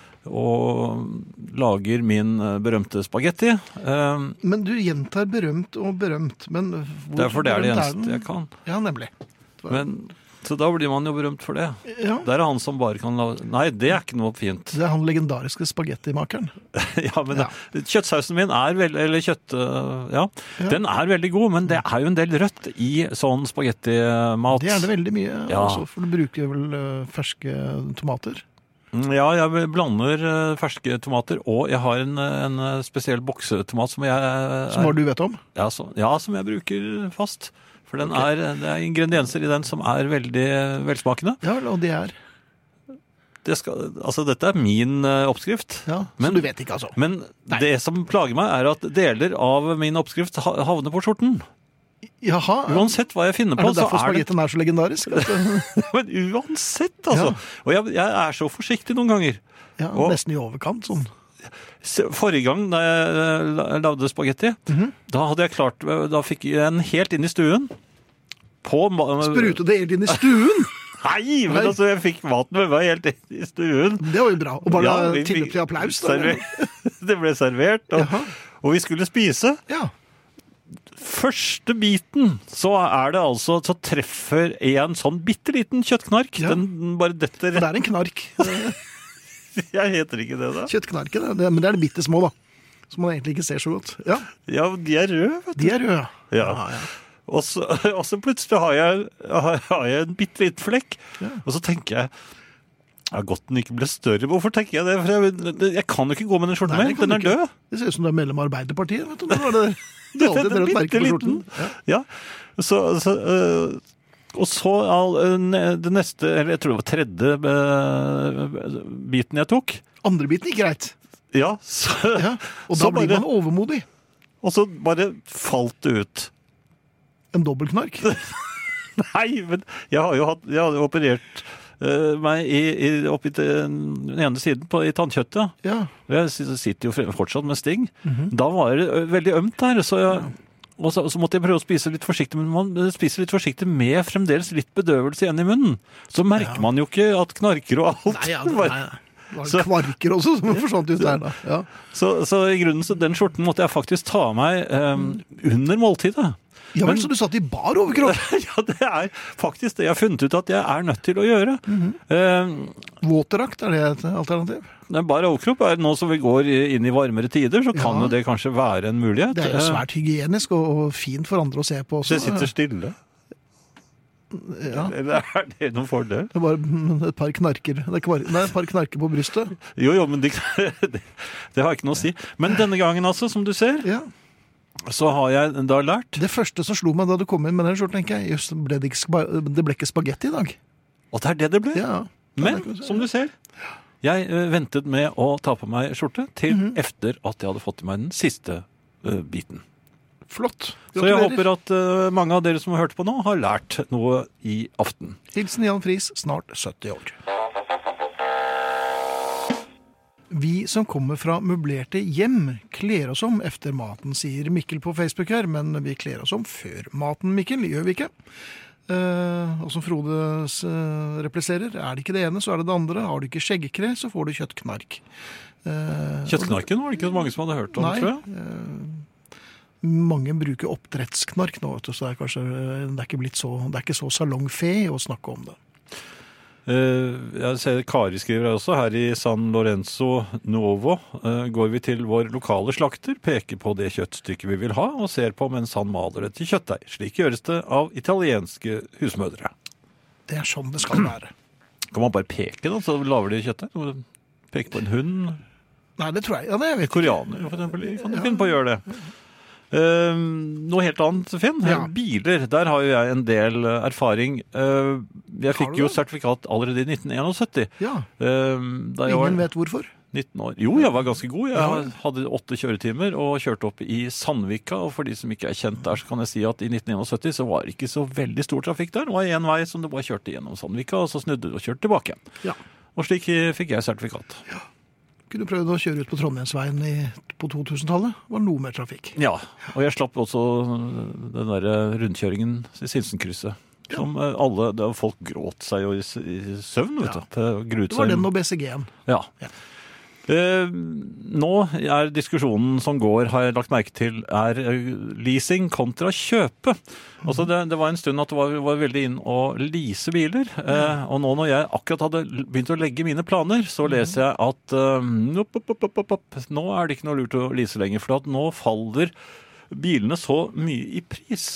og lager min berømte spagetti. Eh, Men du gjentar berømt og berømt, men hvor Det er for det er det berømt eneste den? jeg kan. Ja, nemlig. Men, så da blir man jo berømt for det. Ja, Det er han som bare kan lage... Nei, det er ikke noe fint. det er han legendariske spagettimakeren. Ja, men Ja. det- kjøttsausen min er veldig... Eller kjøtt... øh, Ja, Ja. den er veldig god, men det er jo en del rødt i sånn spagettimat. Det er det veldig mye, Ja. altså, for du bruker vel eh, ferske tomater. Mm, Ja, jeg blander øh, ferske tomater, og jeg har en, en spesiell boksetomat som jeg... er- Som har du vet om. Ja, så, ja, som jeg bruker fast. For den er, det er ingredienser i den som er veldig velsmakende. Ja, og det er. Det skal, altså, dette er min øh, oppskrift. Ja, Men- så du vet ikke, altså. Men Nei. det som plager meg er at deler av min oppskrift ha- havner på skjorten. Jaha, Uansett hva jeg finner er på, det derfor så er det... spagetten er så legendarisk? At, Men uansett, altså. Ja. Og jeg, jeg er så forsiktig noen ganger. ja, Og- nesten i overkant, sånn. Se- Forrige gang da jeg eh, la- lagde spagetti, Mhm. da hadde jeg klart, da fikk jeg den helt inn i stuen. På... ma- Sprute det helt inn i stuen! Nei, men Nei. altså, jeg fikk maten med meg helt inn i stuen. Det var jo bra. Og bare Ja, vi tilløp fikk til applaus. Da. server- Det ble servert, og, Jaha. og vi skulle spise. Ja. Første biten, så er det altså, så treffer en sånn bitteliten kjøttknark. Ja. Den bare detter For det er en knark. Eh, Jeg heter ikke det da. Kjøttknarken, det- det, men det er de bitte små, da. Som man egentlig ikke ser så godt. Ja, Ja, de er røde, vet du. de er røde. Ja. Og så, og så plutselig har jeg, har har jeg en bitte liten flekk, Ja. og så tenker jeg, ja, godt den ikke ble større. Hvorfor tenker jeg det? For jeg, jeg kan jo ikke gå med den skjorten Nei, mer. det kan Den er du ikke. død. Det ser ut som du er medlem av Arbeiderpartiet. Vet du. Det var det. Du har alltid et rødt merke på skjorten. Ja. Ja. Så, så, øh, og så all, øh, ne- det neste, eller jeg tror det var tredje øh, biten jeg tok. Andre biten gikk greit. Ja, så, Ja. Og Så da blir bare- man overmodig. og så bare falt det ut. En dobbeltknark. Nei, men jeg har jo hatt, jeg har jo operert øh, meg i, i, oppi til den ene siden på, i tannkjøttet. Ja. Og jeg sitter jo frem- fortsatt med sting. Mhm. Da var det ø, veldig ømt der, så jeg, og så, så måtte jeg prøve å spise litt forsiktig, men man spiser litt forsiktig med fremdeles litt bedøvelse igjen i munnen. Så merker Ja. man jo ikke at knarker og alt. Nei, ja, Bare- nei. Det var kvarker også som forsvant ut der da. Ja. Så, så i grunnen, så den skjorten måtte jeg faktisk ta av meg eh, under måltidet. Ja, men så du satt i bar overkropp? Ja, det er faktisk det jeg har funnet ut at jeg er nødt til å gjøre. Mm-hmm. eh, Våtdrakt, er det et alternativ? Bar overkropp er nå som vi går inn i varmere tider, så kan Ja. jo det kanskje være en mulighet. Det er jo svært hygienisk og, og fint for andre å se på også. Så jeg sitter stille. Ja. Eller er det noen fordel? Det er bare et par knarker. Det er kvar... Nei, et par knarker på brystet. Jo, jo, men det, det, det har ikke noe å si. Men denne gangen altså, som du ser, Ja. så har jeg da lært. Det første som slo meg da du kom inn med den skjorten, tenker jeg, just, ble det, ikke spa... det ble ikke spagetti i dag. Og det er det det ble. Ja. Men, som du ser, jeg uh, ventet med å ta på meg skjorte til Mhm. efter at jeg hadde fått i meg den siste uh, biten. Flott. Så jeg håper at uh, mange av dere som har hørt på nå, har lært noe i aften. Hilsen Jan Friis, snart sytti år. Vi som kommer fra møblerte hjem kler oss om efter maten, sier Mikkel på Facebook her, men vi kler oss om før maten, Mikkel, gjør vi ikke. Uh, og som Frode uh, repliserer, er det ikke det ene, så er det det andre. Har du ikke skjeggekre, så får du kjøttknark. Uh, Kjøttknarken var det ikke så mange som hadde hørt om, Nei, tror jeg. uh, mange bruker oppdrettsknark nå, vet du, så det er kanskje det er ikke blitt så, det er ikke så salongfe å snakke om det. Uh, jeg ser Kari skriver her også, her i San Lorenzo Nuovo uh, går vi til vår lokale slakter, peker på det kjøttstykket vi vil ha, og ser på mens han maler det til kjøttdeig. Slik gjøres det av italienske husmødre. Det er sånn det skal være. Kan man bare peke da, så laver de kjøttdeig? Peke på en hund? Nei, det tror jeg, ja, det jeg vet ikke. Koreaner, for eksempel. Kan du finne på å gjøre det? Uh, noe helt annet, Finn. Ja. Biler, der har jo jeg en del uh, erfaring. Uh, jeg fikk Har du jo det? sertifikat allerede i nitten syttién. Ja, Uh, da jeg var ingen vet hvorfor. nitten år. Jo, jeg var ganske god. Jeg Ja. hadde åtte kjøretimer og kjørte opp i Sandvika. Og for de som ikke er kjent der, så kan jeg si at i nitten syttién så var det ikke så veldig stor trafikk der. Det var en vei som det bare kjørte gjennom Sandvika, og så snudde du og kjørte tilbake igjen. Ja. Og slik fikk jeg sertifikat. Kunne prøvd å kjøre ut på Trondheimsveien i, på to-tusentallet. Var noe mer trafikk. Ja, og jeg slapp også den der rundkjøringen i Sinsenkrysset. Som eh, alle, det var folk gråt seg jo i, s- i søvn, vet Ja. du. Det gruet Det var seg. den og B C G-en. Ja. Ja. Eh, nå er diskusjonen som går, har jeg lagt merke til, er eh, leasing kontra kjøpe. Altså det, det var en stund at det var, var veldig inn å lease biler. Eh, og nå når jeg akkurat hadde begynt å legge mine planer, så leser jeg at eh, opp, opp, opp, opp, opp, nå er det ikke noe lurt å lease lenger, for at nå faller bilene så mye i pris.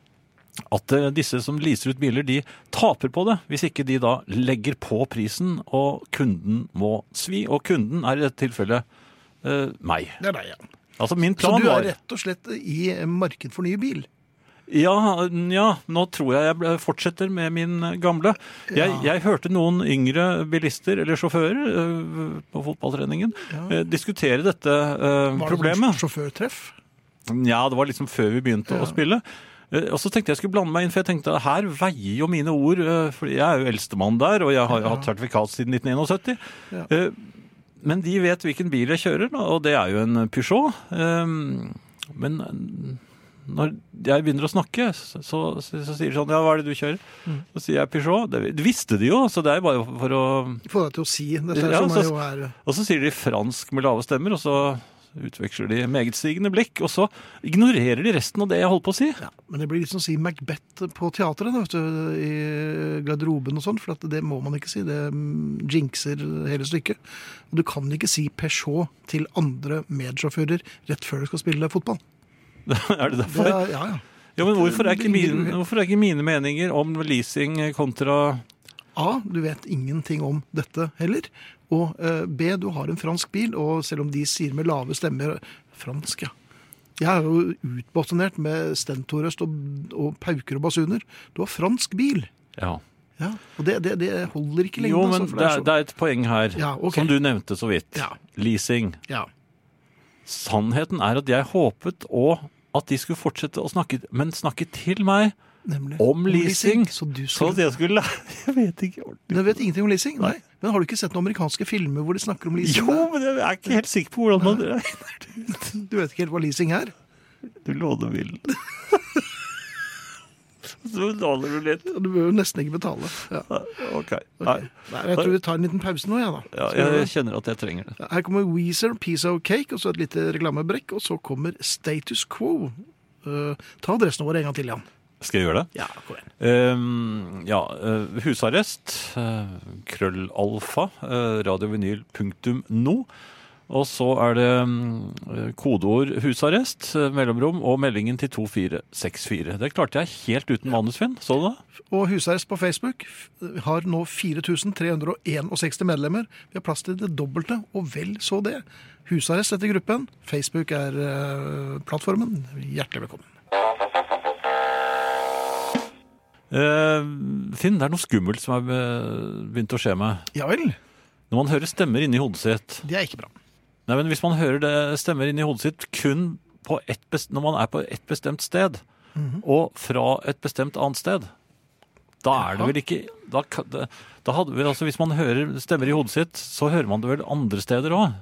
At eh, disse som leaser ut biler, de taper på det, hvis ikke de da legger på prisen, og kunden må svi. Og kunden er i dette tilfellet eh, meg. Det er deg, ja. Altså min Så plan du var... er rett og slett i marked for ny bil? Ja, ja, nå tror jeg jeg ble- fortsetter med min gamle. Jeg, Ja. jeg hørte noen yngre bilister eller sjåfører eh, på fotballtreningen eh, diskutere dette eh, Var det problemet. sånn sjåførtreff? Ja, det var liksom før vi begynte Ja. å spille. Eh, Og så tenkte jeg skulle blande meg inn, for jeg tenkte her veier jo mine ord, eh, for jeg er jo eldstemann der, og jeg har jo Ja. hatt sertifikat siden nitten syttién. Ja. Eh, Men de vet hvilken bil jeg kjører, da, og det er jo en Peugeot. Eh, Men når jeg begynner å snakke, så, så, så sier de sånn, ja, hva er det du kjører? Mm. Så sier jeg Peugeot. Det, det visste de jo, så det er jo bare for å... Få deg til å si dette Ja, som så- er jo er... Og så sier de fransk med lave stemmer, og så utveksler de megetstigende blikk, og så ignorerer de resten av det jeg holdt på å si. Ja, men det blir litt som å si Macbeth på teatret, da, vet du, i garderoben og sånn, for at det må man ikke si, det mm, jinxer hele stykket. Og du kan ikke si Peugeot til andre medsjåfører rett før du skal spille fotball. Er det Det derfor? er, ja, ja. Ja, men hvorfor er, ikke Det ligger mine, jo- hvorfor er ikke mine meninger om leasing kontra... A, du vet ingenting om dette heller. Og eh, B, du har en fransk bil, og selv om de sier med lave stemmer fransk, ja. Jeg er jo utbasunert med stentorøst og, og pauker og basuner. Du har fransk bil. Ja. Ja, og det, det, det holder ikke lenge. Jo, men altså, for det er, så- det er et poeng her, Ja, ok. som du nevnte så vidt. Ja. Leasing. Ja. Sannheten er at jeg håpet og at de skulle fortsette å snakke, men snakke til meg Nemlig. om leasing. Så du Så at skal... jeg skulle lære... Jeg vet ikke ordentlig. Du vet ingenting om leasing? Nei. Men har du ikke sett noen amerikanske filmer hvor de snakker om leasing? Jo, men jeg er ikke helt sikker på hvordan man... Du vet ikke helt hva leasing er? Du låner bilen. så betaler du litt. Du bør jo nesten ikke betale. Ja. Ok. Nei. Nei, jeg tror vi tar en liten pause nå, jeg da. Ja, jeg kjenner at jeg trenger det. Her kommer Weezer, Piece of Cake, og så et lite reklamebrekk, og så kommer Status Quo. Uh, ta adressen vår en gang til, Jan. Skal jeg gjøre det? Ja, kom igjen. Um, ja, uh, husarrest, uh, krøllalfa, uh, radiovinyl punktum no. Og så er det um, kodeord husarrest, uh, mellomrom, og meldingen til to fire seks fire. Det klarte jeg helt uten manus, Finn. Så du det? Og Husarrest på Facebook har nå fire tusen tre hundre sekstisen medlemmer. Vi har plass til det dobbelte, og vel så det. Husarrest etter gruppen. Facebook er uh, plattformen. Hjertelig velkommen. Uh, Finn, det er noe skummelt som har begynt å skje meg. Ja vel, Når man hører stemmer inni hodet sitt. det er ikke bra. Nei, men hvis man hører det stemmer inni hodet sitt kun på et best, når man er på et bestemt sted, og fra et bestemt annet sted, da er det vel ikke da, kan- det- da hadde vel, altså Hvis man hører stemmer i hodet sitt, så hører man det vel andre steder òg.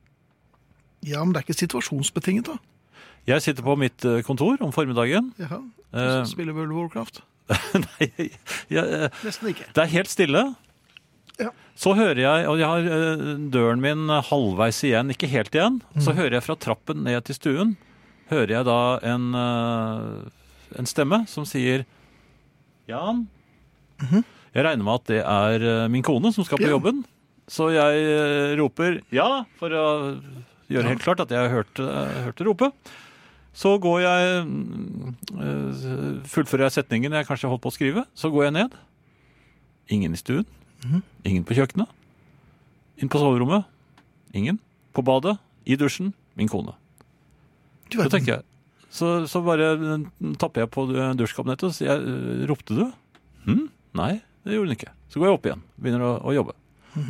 Ja, men det er ikke situasjonsbetinget da. Jeg sitter på mitt eh, kontor om formiddagen. Jaha, Eh. så spiller World of Warcraft. Nei, jeg, eh, Nesten ikke. det er helt stille. Ja. Så hører jeg, og jeg har eh, døren min halvveis igjen, ikke helt igjen, så hører jeg fra trappen ned til stuen, hører jeg da en, eh, en stemme som sier Jan? Jeg regner med at det er eh, min kone som skal på Ja. jobben, så jeg eh, roper ja, for å gjøre helt klart at jeg hørte, hørte rope. Så går jeg, mm, eh, fullfører jeg setningen jeg kanskje holdt på å skrive, så går jeg ned. Ingen i stuen. Ingen på kjøkkenet. Inn på soverommet. Ingen. På badet. I dusjen. Min kone. Du Så vet, tenker jeg. Så, så bare mm, tapper jeg på dusjkabinettet og sier jeg, ropte du? Hm? Nei, det gjorde hun ikke. Så går jeg opp igjen. Begynner å, å jobbe.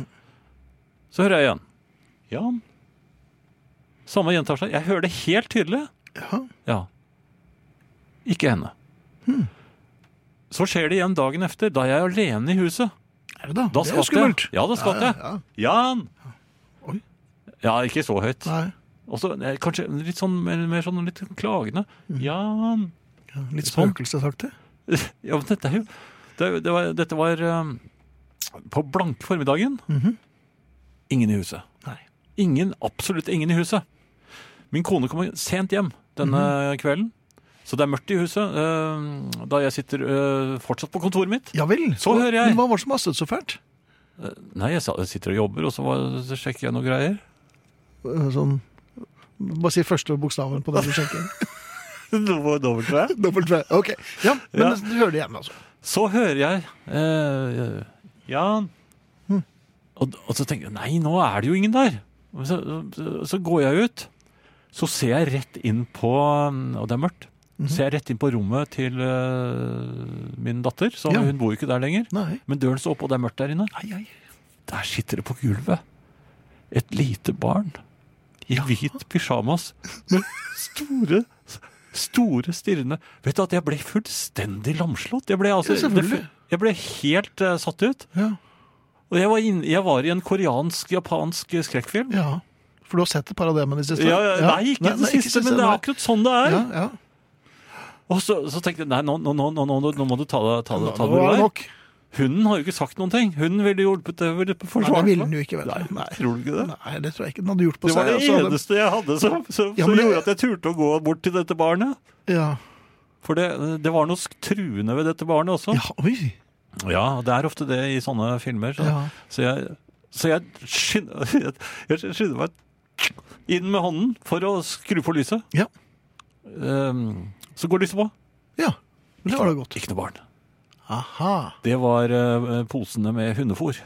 Så hører jeg igjen. Jan. Samme gjentar seg. Jeg hører det helt tydelig. ja. Ja. Ikke henne. Så skjer det igjen dagen efter, da jeg er alene i huset. Er det da? Da det er jo skvatt skummelt. jeg. Ja, da skvatt jeg. Ja, Jan! Oi. Ja, ikke så høyt. Nei, Og så eh, kanskje litt sånn, mer, mer sånn litt klagende. Jan! ja, litt Sånn. spøkelsesaktig. Ja, men dette er jo det, det var, Dette var um, på blanke formiddagen. Ingen i huset. Nei. Ingen, absolutt ingen i huset. Min kone kommer sent hjem denne kvelden. Så det er mørkt i huset, eh, da jeg sitter eh, fortsatt på kontoret mitt. Ja vel. Så hører jeg. Men hva var det som hastet så fælt? Nei, jeg sa- jeg sitter og jobber, og så, var, så sjekker jeg noen greier. Eh, Sånn, bare si første bokstaven på den du sjekker. Noe dobbelt, tror jeg. Dobbelt V. Ok, ja, men Ja. du hører det igjen altså. Så hører jeg eh, Jan. Og, og så tenker jeg, nei, nå er det jo ingen der. Og Så, så, så går jeg ut. Så ser jeg rett inn på, og det er mørkt, ser jeg rett inn på rommet til eh, min datter. Så Ja. hun bor jo ikke der lenger. Nei. Men døren står opp, og det er mørkt der inne. Ai, ai. Der sitter det på gulvet et lite barn i hvit pyjamas med store, store stirrende. Vet du at jeg ble fullstendig lamslått? Jeg ble, altså, Ja, selvfølgelig. det, jeg ble helt eh, satt ut. Ja, Og jeg var, inn, jeg var i en koreansk-japansk skrekkfilm. ja. For du har sett et par av dem i det siste? Ja, ja, nei, ikke det siste, men det er nei. akkurat sånn det er. Ja, ja. Og så, så tenkte jeg, nei, nå, nå, nå, nå, nå, nå må du ta det, ta det, ta Nå det var det der. nok. Hunden har jo ikke sagt noen ting. Hunden ville hjulpet det ville Nei, forsvart det ville meg. den jo ikke, vet Nei, du. Nei. tror du ikke det? Nei, det tror jeg ikke den hadde gjort på Det var seg. det altså. eneste jeg hadde som, som, Ja, som men det- gjorde at jeg turte å gå bort til dette barnet. Ja. For det, det var noe sk- truende ved dette barnet også. Ja, oi. Ja, det er ofte det i sånne filmer. Så, Ja. så jeg, så jeg skynder, jeg skynder meg inn med hånden for å skru på lyset. Ja. Ehm, så går lyset på. Ja, men det var da godt. Ikke noe barn. Aha. Det var eh, posene med hundefôr.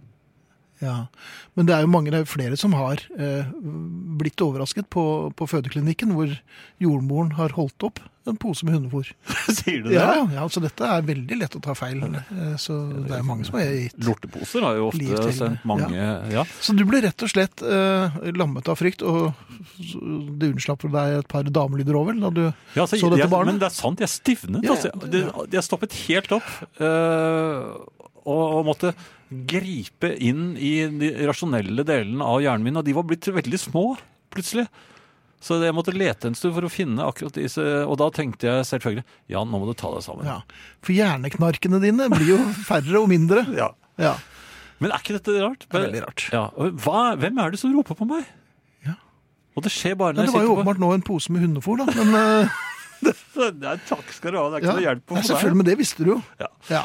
Ja, men det er jo mange, det er jo flere som har eh, blitt overrasket på, på fødeklinikken, hvor jordmoren har holdt opp en pose med hundefôr. Sier du det? Ja, ja, så dette er veldig lett å ta feil. Eh, så det er mange som har gitt. Lorteposer har jo Liv ofte til. sendt mange ja. Så du ble rett og slett eh, lammet av frykt, og det unnslapp for deg et par damelyder over da du Ja, altså, så dette jeg, barnet? Men det er sant, jeg stivnet. Ja, altså. ja, Det, jeg stoppet helt opp øh, og, og måtte gripe inn i de rasjonelle delene av hjernen min, og de var blitt veldig små, plutselig. Så jeg måtte lete en stund for å finne akkurat disse, og da tenkte jeg selvfølgelig, ja, nå må du ta deg sammen. Ja. For hjerneknarkene dine blir jo færre og mindre. Ja. Ja. Men er ikke dette rart? Det er veldig rart. Ja. Hva, hvem er det som roper på meg? Ja. Og det skjer bare Ja, når det var jeg jo sitter på... åpenbart nå en pose med hundefôr, da. Men uh, Nei, takk skal du ha, det er ikke ja. noe hjelp på Nei, meg. selvfølgelig, men det visste du jo. Ja. Ja.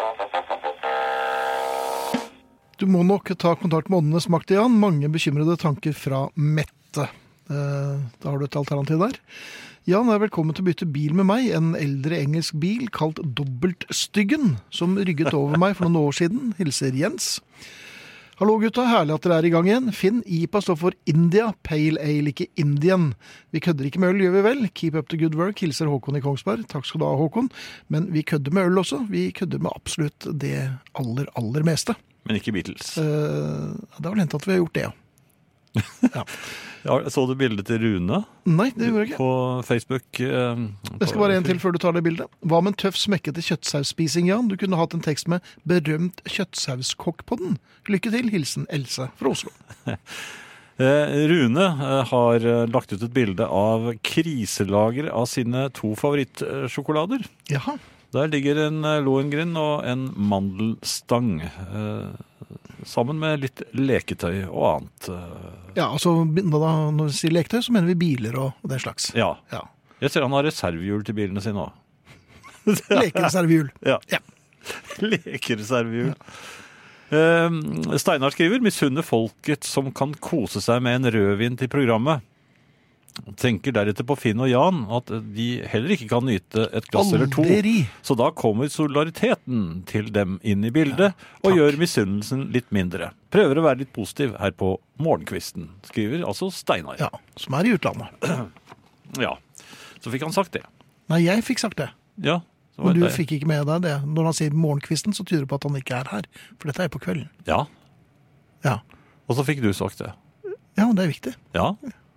Du må nok ta kontakt med Åndenes makt, Jan. Mange bekymrede tanker fra Mette. Uh, da har du et alternativ der. Jan er velkommen til å bytte bil med meg, en eldre engelsk bil kalt Dobbeltstyggen, som rygget over meg for noen år siden. Hilser Jens. Hallo gutta, herlig at dere er i gang igjen. Finn, I P A står for India, Pale Ale, ikke Indian. Vi kødder ikke med øl, gjør vi vel? Keep up the good work, hilser Håkon i Kongsberg. Takk skal du ha, Håkon. Men vi kødder med øl også. Vi kødder med absolutt det aller, aller meste. Men ikke Beatles. Uh, det har vel hendt at vi har gjort det, ja. Ja. Ja, så du bildet til Rune? Nei, det gjorde jeg ikke. På Facebook? Eh, Det skal være en til før du tar det bildet. Hva med en tøff smekkete kjøttsausspising, Jan? Du kunne hatt en tekst med berømt kjøttsauskokk på den. Lykke til, hilsen Else fra Oslo. Eh, Rune eh, har eh, lagt ut et bilde av kriselager av sine to favorittsjokolader. Jaha. Der ligger en eh, Lohengrin og en mandelstang. Eh, sammen med litt leketøy og annet. Eh. Ja, altså da, når vi sier leketøy, så mener vi biler og, og den slags. Ja. Ja. Jeg ser han har reservehjul til bilene sine også. Lekereservehjul. Ja. Ja. Lekereservehjul. Ja. Uh, Steinar skriver, misunner folket som kan kose seg med en rødvin til programmet. Tenker deretter på Finn og Jan at de heller ikke kan nyte et glass eller to. Aldri. Så da kommer solidariteten til dem inn i bildet, ja, og gjør misunnelsen litt mindre. Prøver å være litt positiv her på morgenkvisten, skriver altså Steinar. Ja, som er i utlandet. Ja, så fikk han sagt det. Nei, jeg fikk sagt det. Ja. Så var Men du det. fikk ikke med deg det. Når han sier morgenkvisten, så tyder det på at han ikke er her. For dette er på kvelden. Ja, Ja, og så fikk du sagt det. ja det er viktig. Ja.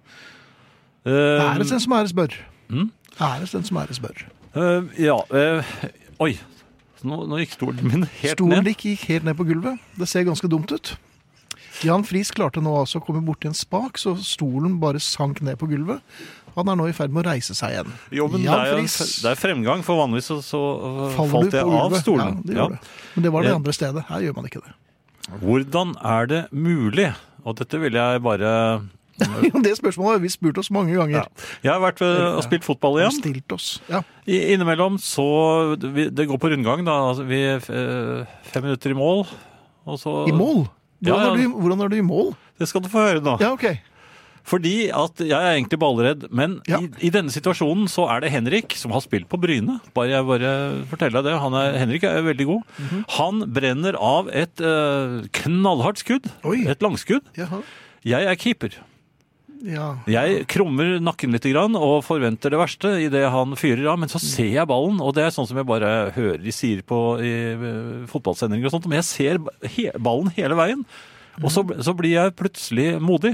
Æres den som æres bør. Mm? Æres den som æres bør. Uh, ja, uh, oi, nå, nå gikk stolen min helt Stolen ned. gikk helt ned på gulvet. Det ser ganske dumt ut. Jan Friis klarte nå altså å komme bort til en spak, så stolen bare sank ned på gulvet. Han er nå i ferd med å reise seg igjen. Jo, men det Jan er, Friis det er fremgang, for vanligvis så, så uh, faller falt du jeg på av gulvet. stolen. Ja, det gjør det. Men det var det Jeg- andre stedet. Her gjør man ikke det. Hvordan er det mulig? Og dette vil jeg bare... Det spørsmålet har vi spurt oss mange ganger. Ja. Jeg har vært ved, og spilt fotball Har igjen. stilt oss. Ja. I, innimellom så, vi, det går på rundgang da, altså, vi uh, fem minutter i mål. Og så, I mål? Hvordan, Ja, ja. Er du, i- hvordan er du i mål? Det skal du få høre nå. Ja, ok. Fordi at jeg er egentlig ballredd, men Ja. i, i denne situasjonen så er det Henrik som har spilt på Bryne. Bare jeg bare forteller deg det. Han er, Henrik er veldig god. Mhm. Han brenner av et uh, knallhardt skudd. Oi. Et langskudd. Jaha. Jeg er keeper. Ja. Jeg krummer nakken litt grann og forventer det verste i det han fyrer av, men så ser jeg ballen, og det er sånn som jeg bare hører de sier på i uh, fotballsendinger og sånt, men jeg ser he ballen hele veien, og så, så blir jeg plutselig modig.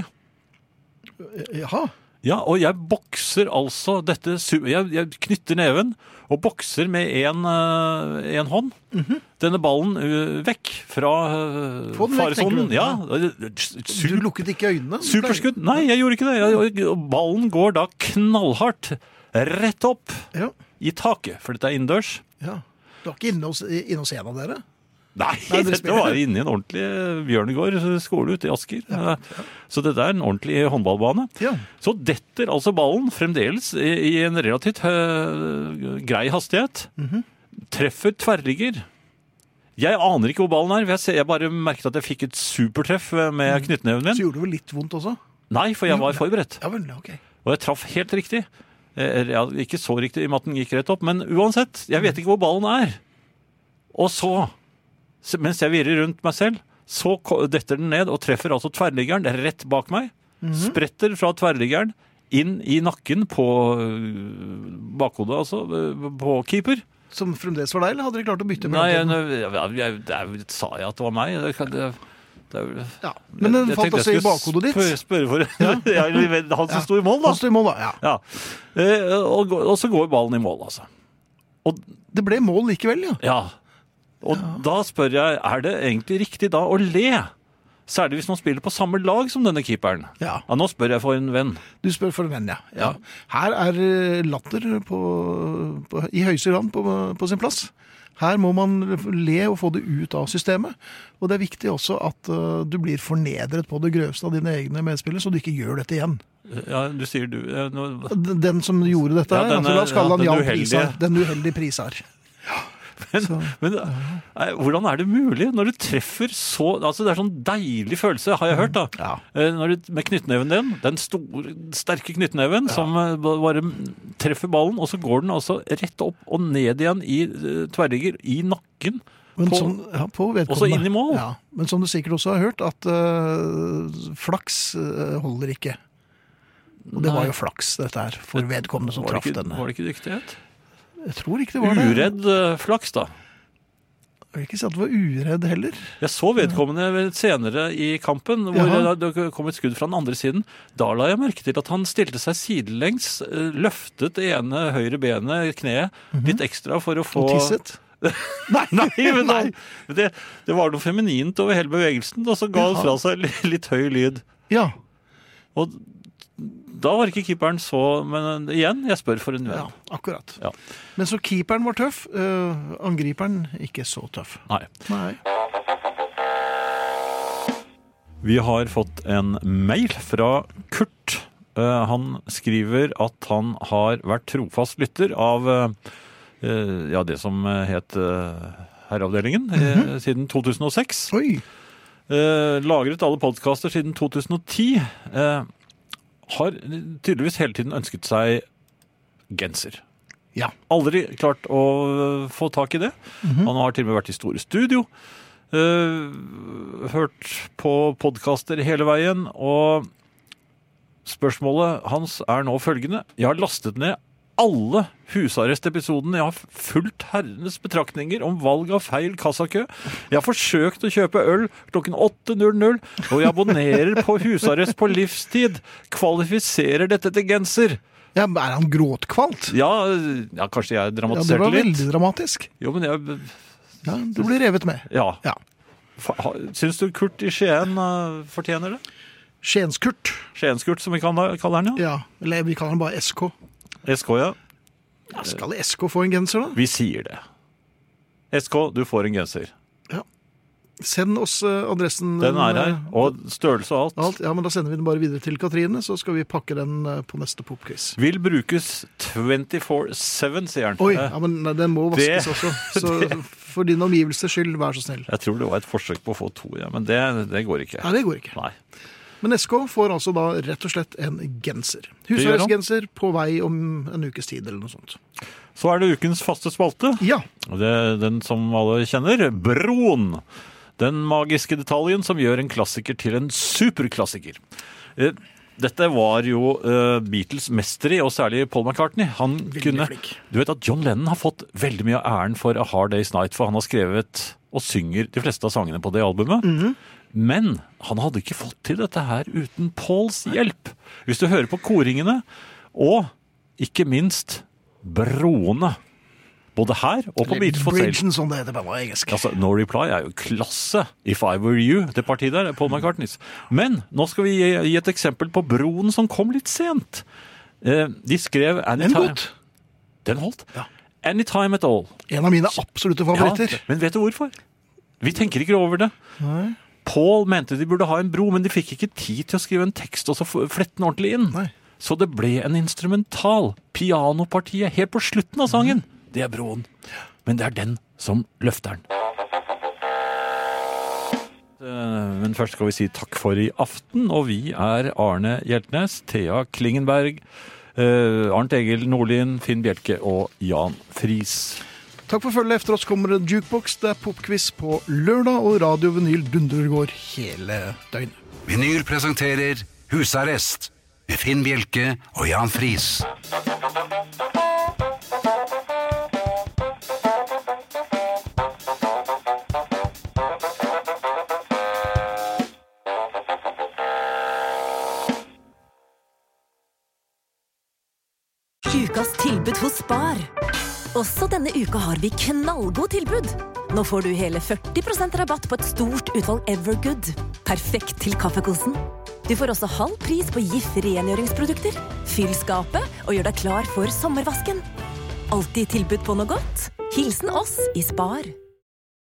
Jaha. Ja, og jeg bokser altså dette, su- jeg, jeg knytter neven og bokser med en, uh, en hånd. Denne ballen uh, vekk fra uh, Få den vekk, faresonen. tenker du? Ja, Du su- lukket ikke øynene? superskudd. Nei, jeg gjorde ikke det. Jeg, og ballen går da knallhardt rett opp Ja. i taket, for dette er innendørs. Ja. Du var ikke inne hos, inne hos en av dere? Nei, Nei, dere dette spiller. var inne i en ordentlig Bjørnegård skole ute i Asker. Så dette er en ordentlig håndballbane. Ja. Så detter altså ballen fremdeles i, i en relativt øh, grei hastighet. Treffer tverrligger. Jeg aner ikke hvor ballen er. Jeg, ser, jeg bare merket at jeg fikk et supertreff med knyttneven Så min. gjorde det vel litt vondt også? Nei, for jeg var forberedt. Ja vel, ok. Og jeg traff helt riktig. Eh, Ja, ikke så riktig i og med at den gikk rett opp, men uansett, jeg vet ikke hvor ballen er. Og så, mens jeg virrer rundt meg selv, så ko- detter den ned og treffer altså tverrliggeren rett bak meg. Spretter fra tverrliggeren inn i nakken på øh, bakhodet, altså, øh, på keeper. Som fremdeles var deg, eller hadde dere klart å bytte? Nei, jeg, mellom- jeg, jeg, jeg, sa jeg at det var meg? Det, kan- det, det, er jo- ja. Men den jeg falt tenkte altså jeg i skulle bakhodet ditt? Spørre, spørre for ja. Han som sto i mål, da. Han stod i mål, da. Ja. Ja. Eh, og, og så går ballen i mål, altså. Og Det ble mål likevel, ja. ja. Og da spør jeg, er det egentlig riktig da å le Særlig hvis man spiller på samme lag som denne keeperen. Ja. Ja, nå spør jeg for en venn. Du spør for en venn, ja. ja. Ja. Her er eh, latter på, på, i høyeste grad på, på sin plass. Her må man le og få det ut av systemet. Og det er viktig også at uh, du blir fornedret på det grøvste av dine egne medspillere, så du ikke gjør dette igjen. Ja, du sier du... Ja, nå... Den som gjorde dette Ja, her, denne- altså, la oss kalle ja, han den Jan uheldige. Prisar. Den uheldige Prisar. Men, Så- men nei, hvordan er det mulig når du treffer så... Altså, det er sånn deilig følelse, har jeg hørt da. Ja. Eh, Når du, med knyttneven din, den store, sterke knyttneven som eh, bare treffer ballen, og så går den altså rett opp og ned igjen i uh, tverrigger i nakken. Men På- som, ja, på vedkommende. Også inn i mål. Ja, men som du sikkert også har hørt, at uh, flaks uh, holder ikke. Og det Nei. var jo flaks, dette her, for vedkommende som Var det traff ikke, denne. var det ikke dyktighet? Jeg tror ikke det var det. Uredd eh, flaks da. Jeg vil ikke si at det var uredd heller. Jeg så vedkommende ved- senere i kampen, hvor Jaha. det det kom et skudd fra den andre siden. Da la jeg merke til at han stilte seg sidelengs, eh, løftet det ene høyre benet, kneet, litt ekstra for å få... Og tisset. Nei, nei, men han, det, det var noe feminint over hele bevegelsen, og så ga han Jaha. fra seg litt, litt høy lyd. Ja, Og da var ikke keeperen så, men igjen, jeg spør for en ja, venn. akkurat. Ja. Men så keeperen var tøff, uh, angriperen ikke så tøff. Nei. Nei. Vi har fått en mail fra Kurt. Eh, han skriver at han har vært trofast lytter av eh, ja, det som het uh, Herreavdelingen eh, siden to tusen og seks. Oi, Eh, lagret alle podcaster siden to tusen og ti. Eh, har tydeligvis hele tiden ønsket seg genser. ja. Aldri klart å øh, få tak i det. Han har til og med vært i store studio. øh, hørt på podcaster hele veien. Og spørsmålet hans er nå følgende. Jeg har lastet ned alle husarrestepisodene. Jeg har fulgt herrenes betraktninger om valg av feil kassakø. Jeg har forsøkt å kjøpe øl klokken åtte null null, og jeg abonnerer på husarrest på livstid. Kvalifiserer dette til genser? Ja, men er han gråtkvalt? Ja, ja kanskje jeg Ja, det dramatiserte var litt. veldig dramatisk. Jo, men jeg... Ja, du blir revet med. Ja. Ja. Fa- ha- Syns du Kurt i Skien uh, fortjener det? Skienskurt. Skienskurt, som vi kaller kaller han, ja. Ja, eller vi kaller han bare S K. S K, ja. Ja, skal S K få en genser da? Vi sier det. S K, du får en genser. Send oss eh, adressen. Den er her, eh, og størrelse og alt. alt. Ja, men da sender vi den bare videre til Katrine, så skal vi pakke den eh, på neste popquiz. Vil brukes twenty-four seven, sier han. Oi, Eh, ja, men nei, den må vaskes Det- også. Så for din omgivelsers skyld, vær så snill. Jeg tror det var et forsøk på å få to, ja, men det, det går ikke. Nei, det går ikke. Nei. Men S K får altså da rett og slett en genser. gjør han. Husarrestgenser på vei om en ukes tid eller noe sånt. Så er det ukens faste spalte. Ja, Og det er den som alle kjenner, Broen. Den magiske detaljen som gjør en klassiker til en superklassiker. Eh, Dette var jo eh, Beatles mester i, og særlig Paul McCartney. Han kunne, flink. du vet at John Lennon har fått veldig mye av æren for A Hard Day's Night, for han har skrevet og synger de fleste av sangene på det albumet. Men han hadde ikke fått til dette her uten Pauls hjelp. Hvis du hører på koringene, og ikke minst broene, både her og på Beatles for Sale. Bridgen, som det heter på engelsk. Altså, No Reply er jo klasse. If I Were You, det partiet der, er Paul McCartneys. Men nå skal vi gi, gi et eksempel på broen som kom litt sent. Eh, de skrev Den Anytime. godt. Den holdt? Ja. Anytime at all. En av mine absolutte favoritter. Ja, men vet du hvorfor? Vi tenker ikke over det. Nei. Paul mente de burde ha en bro, men de fikk ikke tid til å skrive en tekst og så f- flette den ordentlig inn. Nei. Så det ble en instrumental, pianopartiet, helt på slutten av sangen. Det er broen. Men det er den som løfter den. Eh, Men først skal vi si takk for i aften, og vi er Arne Hjeltnes, Thea Klingenberg, eh, Arnt Egil Nordlien, Finn Bjelke og Jan Friis. Takk for følget. Efter oss kommer en jukebox. Det er popquiz på lørdag, og Radio Vinyl dundrer hele døgnet. Vinyl presenterer Husarrest med Finn Bjelke og Jan Friis. Ukas tilbud hos Spar. Også denne uka har vi knallgod tilbud. Nå får du hele førti prosent rabatt på et stort utvalg Evergood. Perfekt til kaffekosen. Du får også halv pris på Jif rengjøringsprodukter. Fyll skapet og gjør deg klar for sommervasken. Alltid tilbud på noe godt. Hilsen oss i Spar.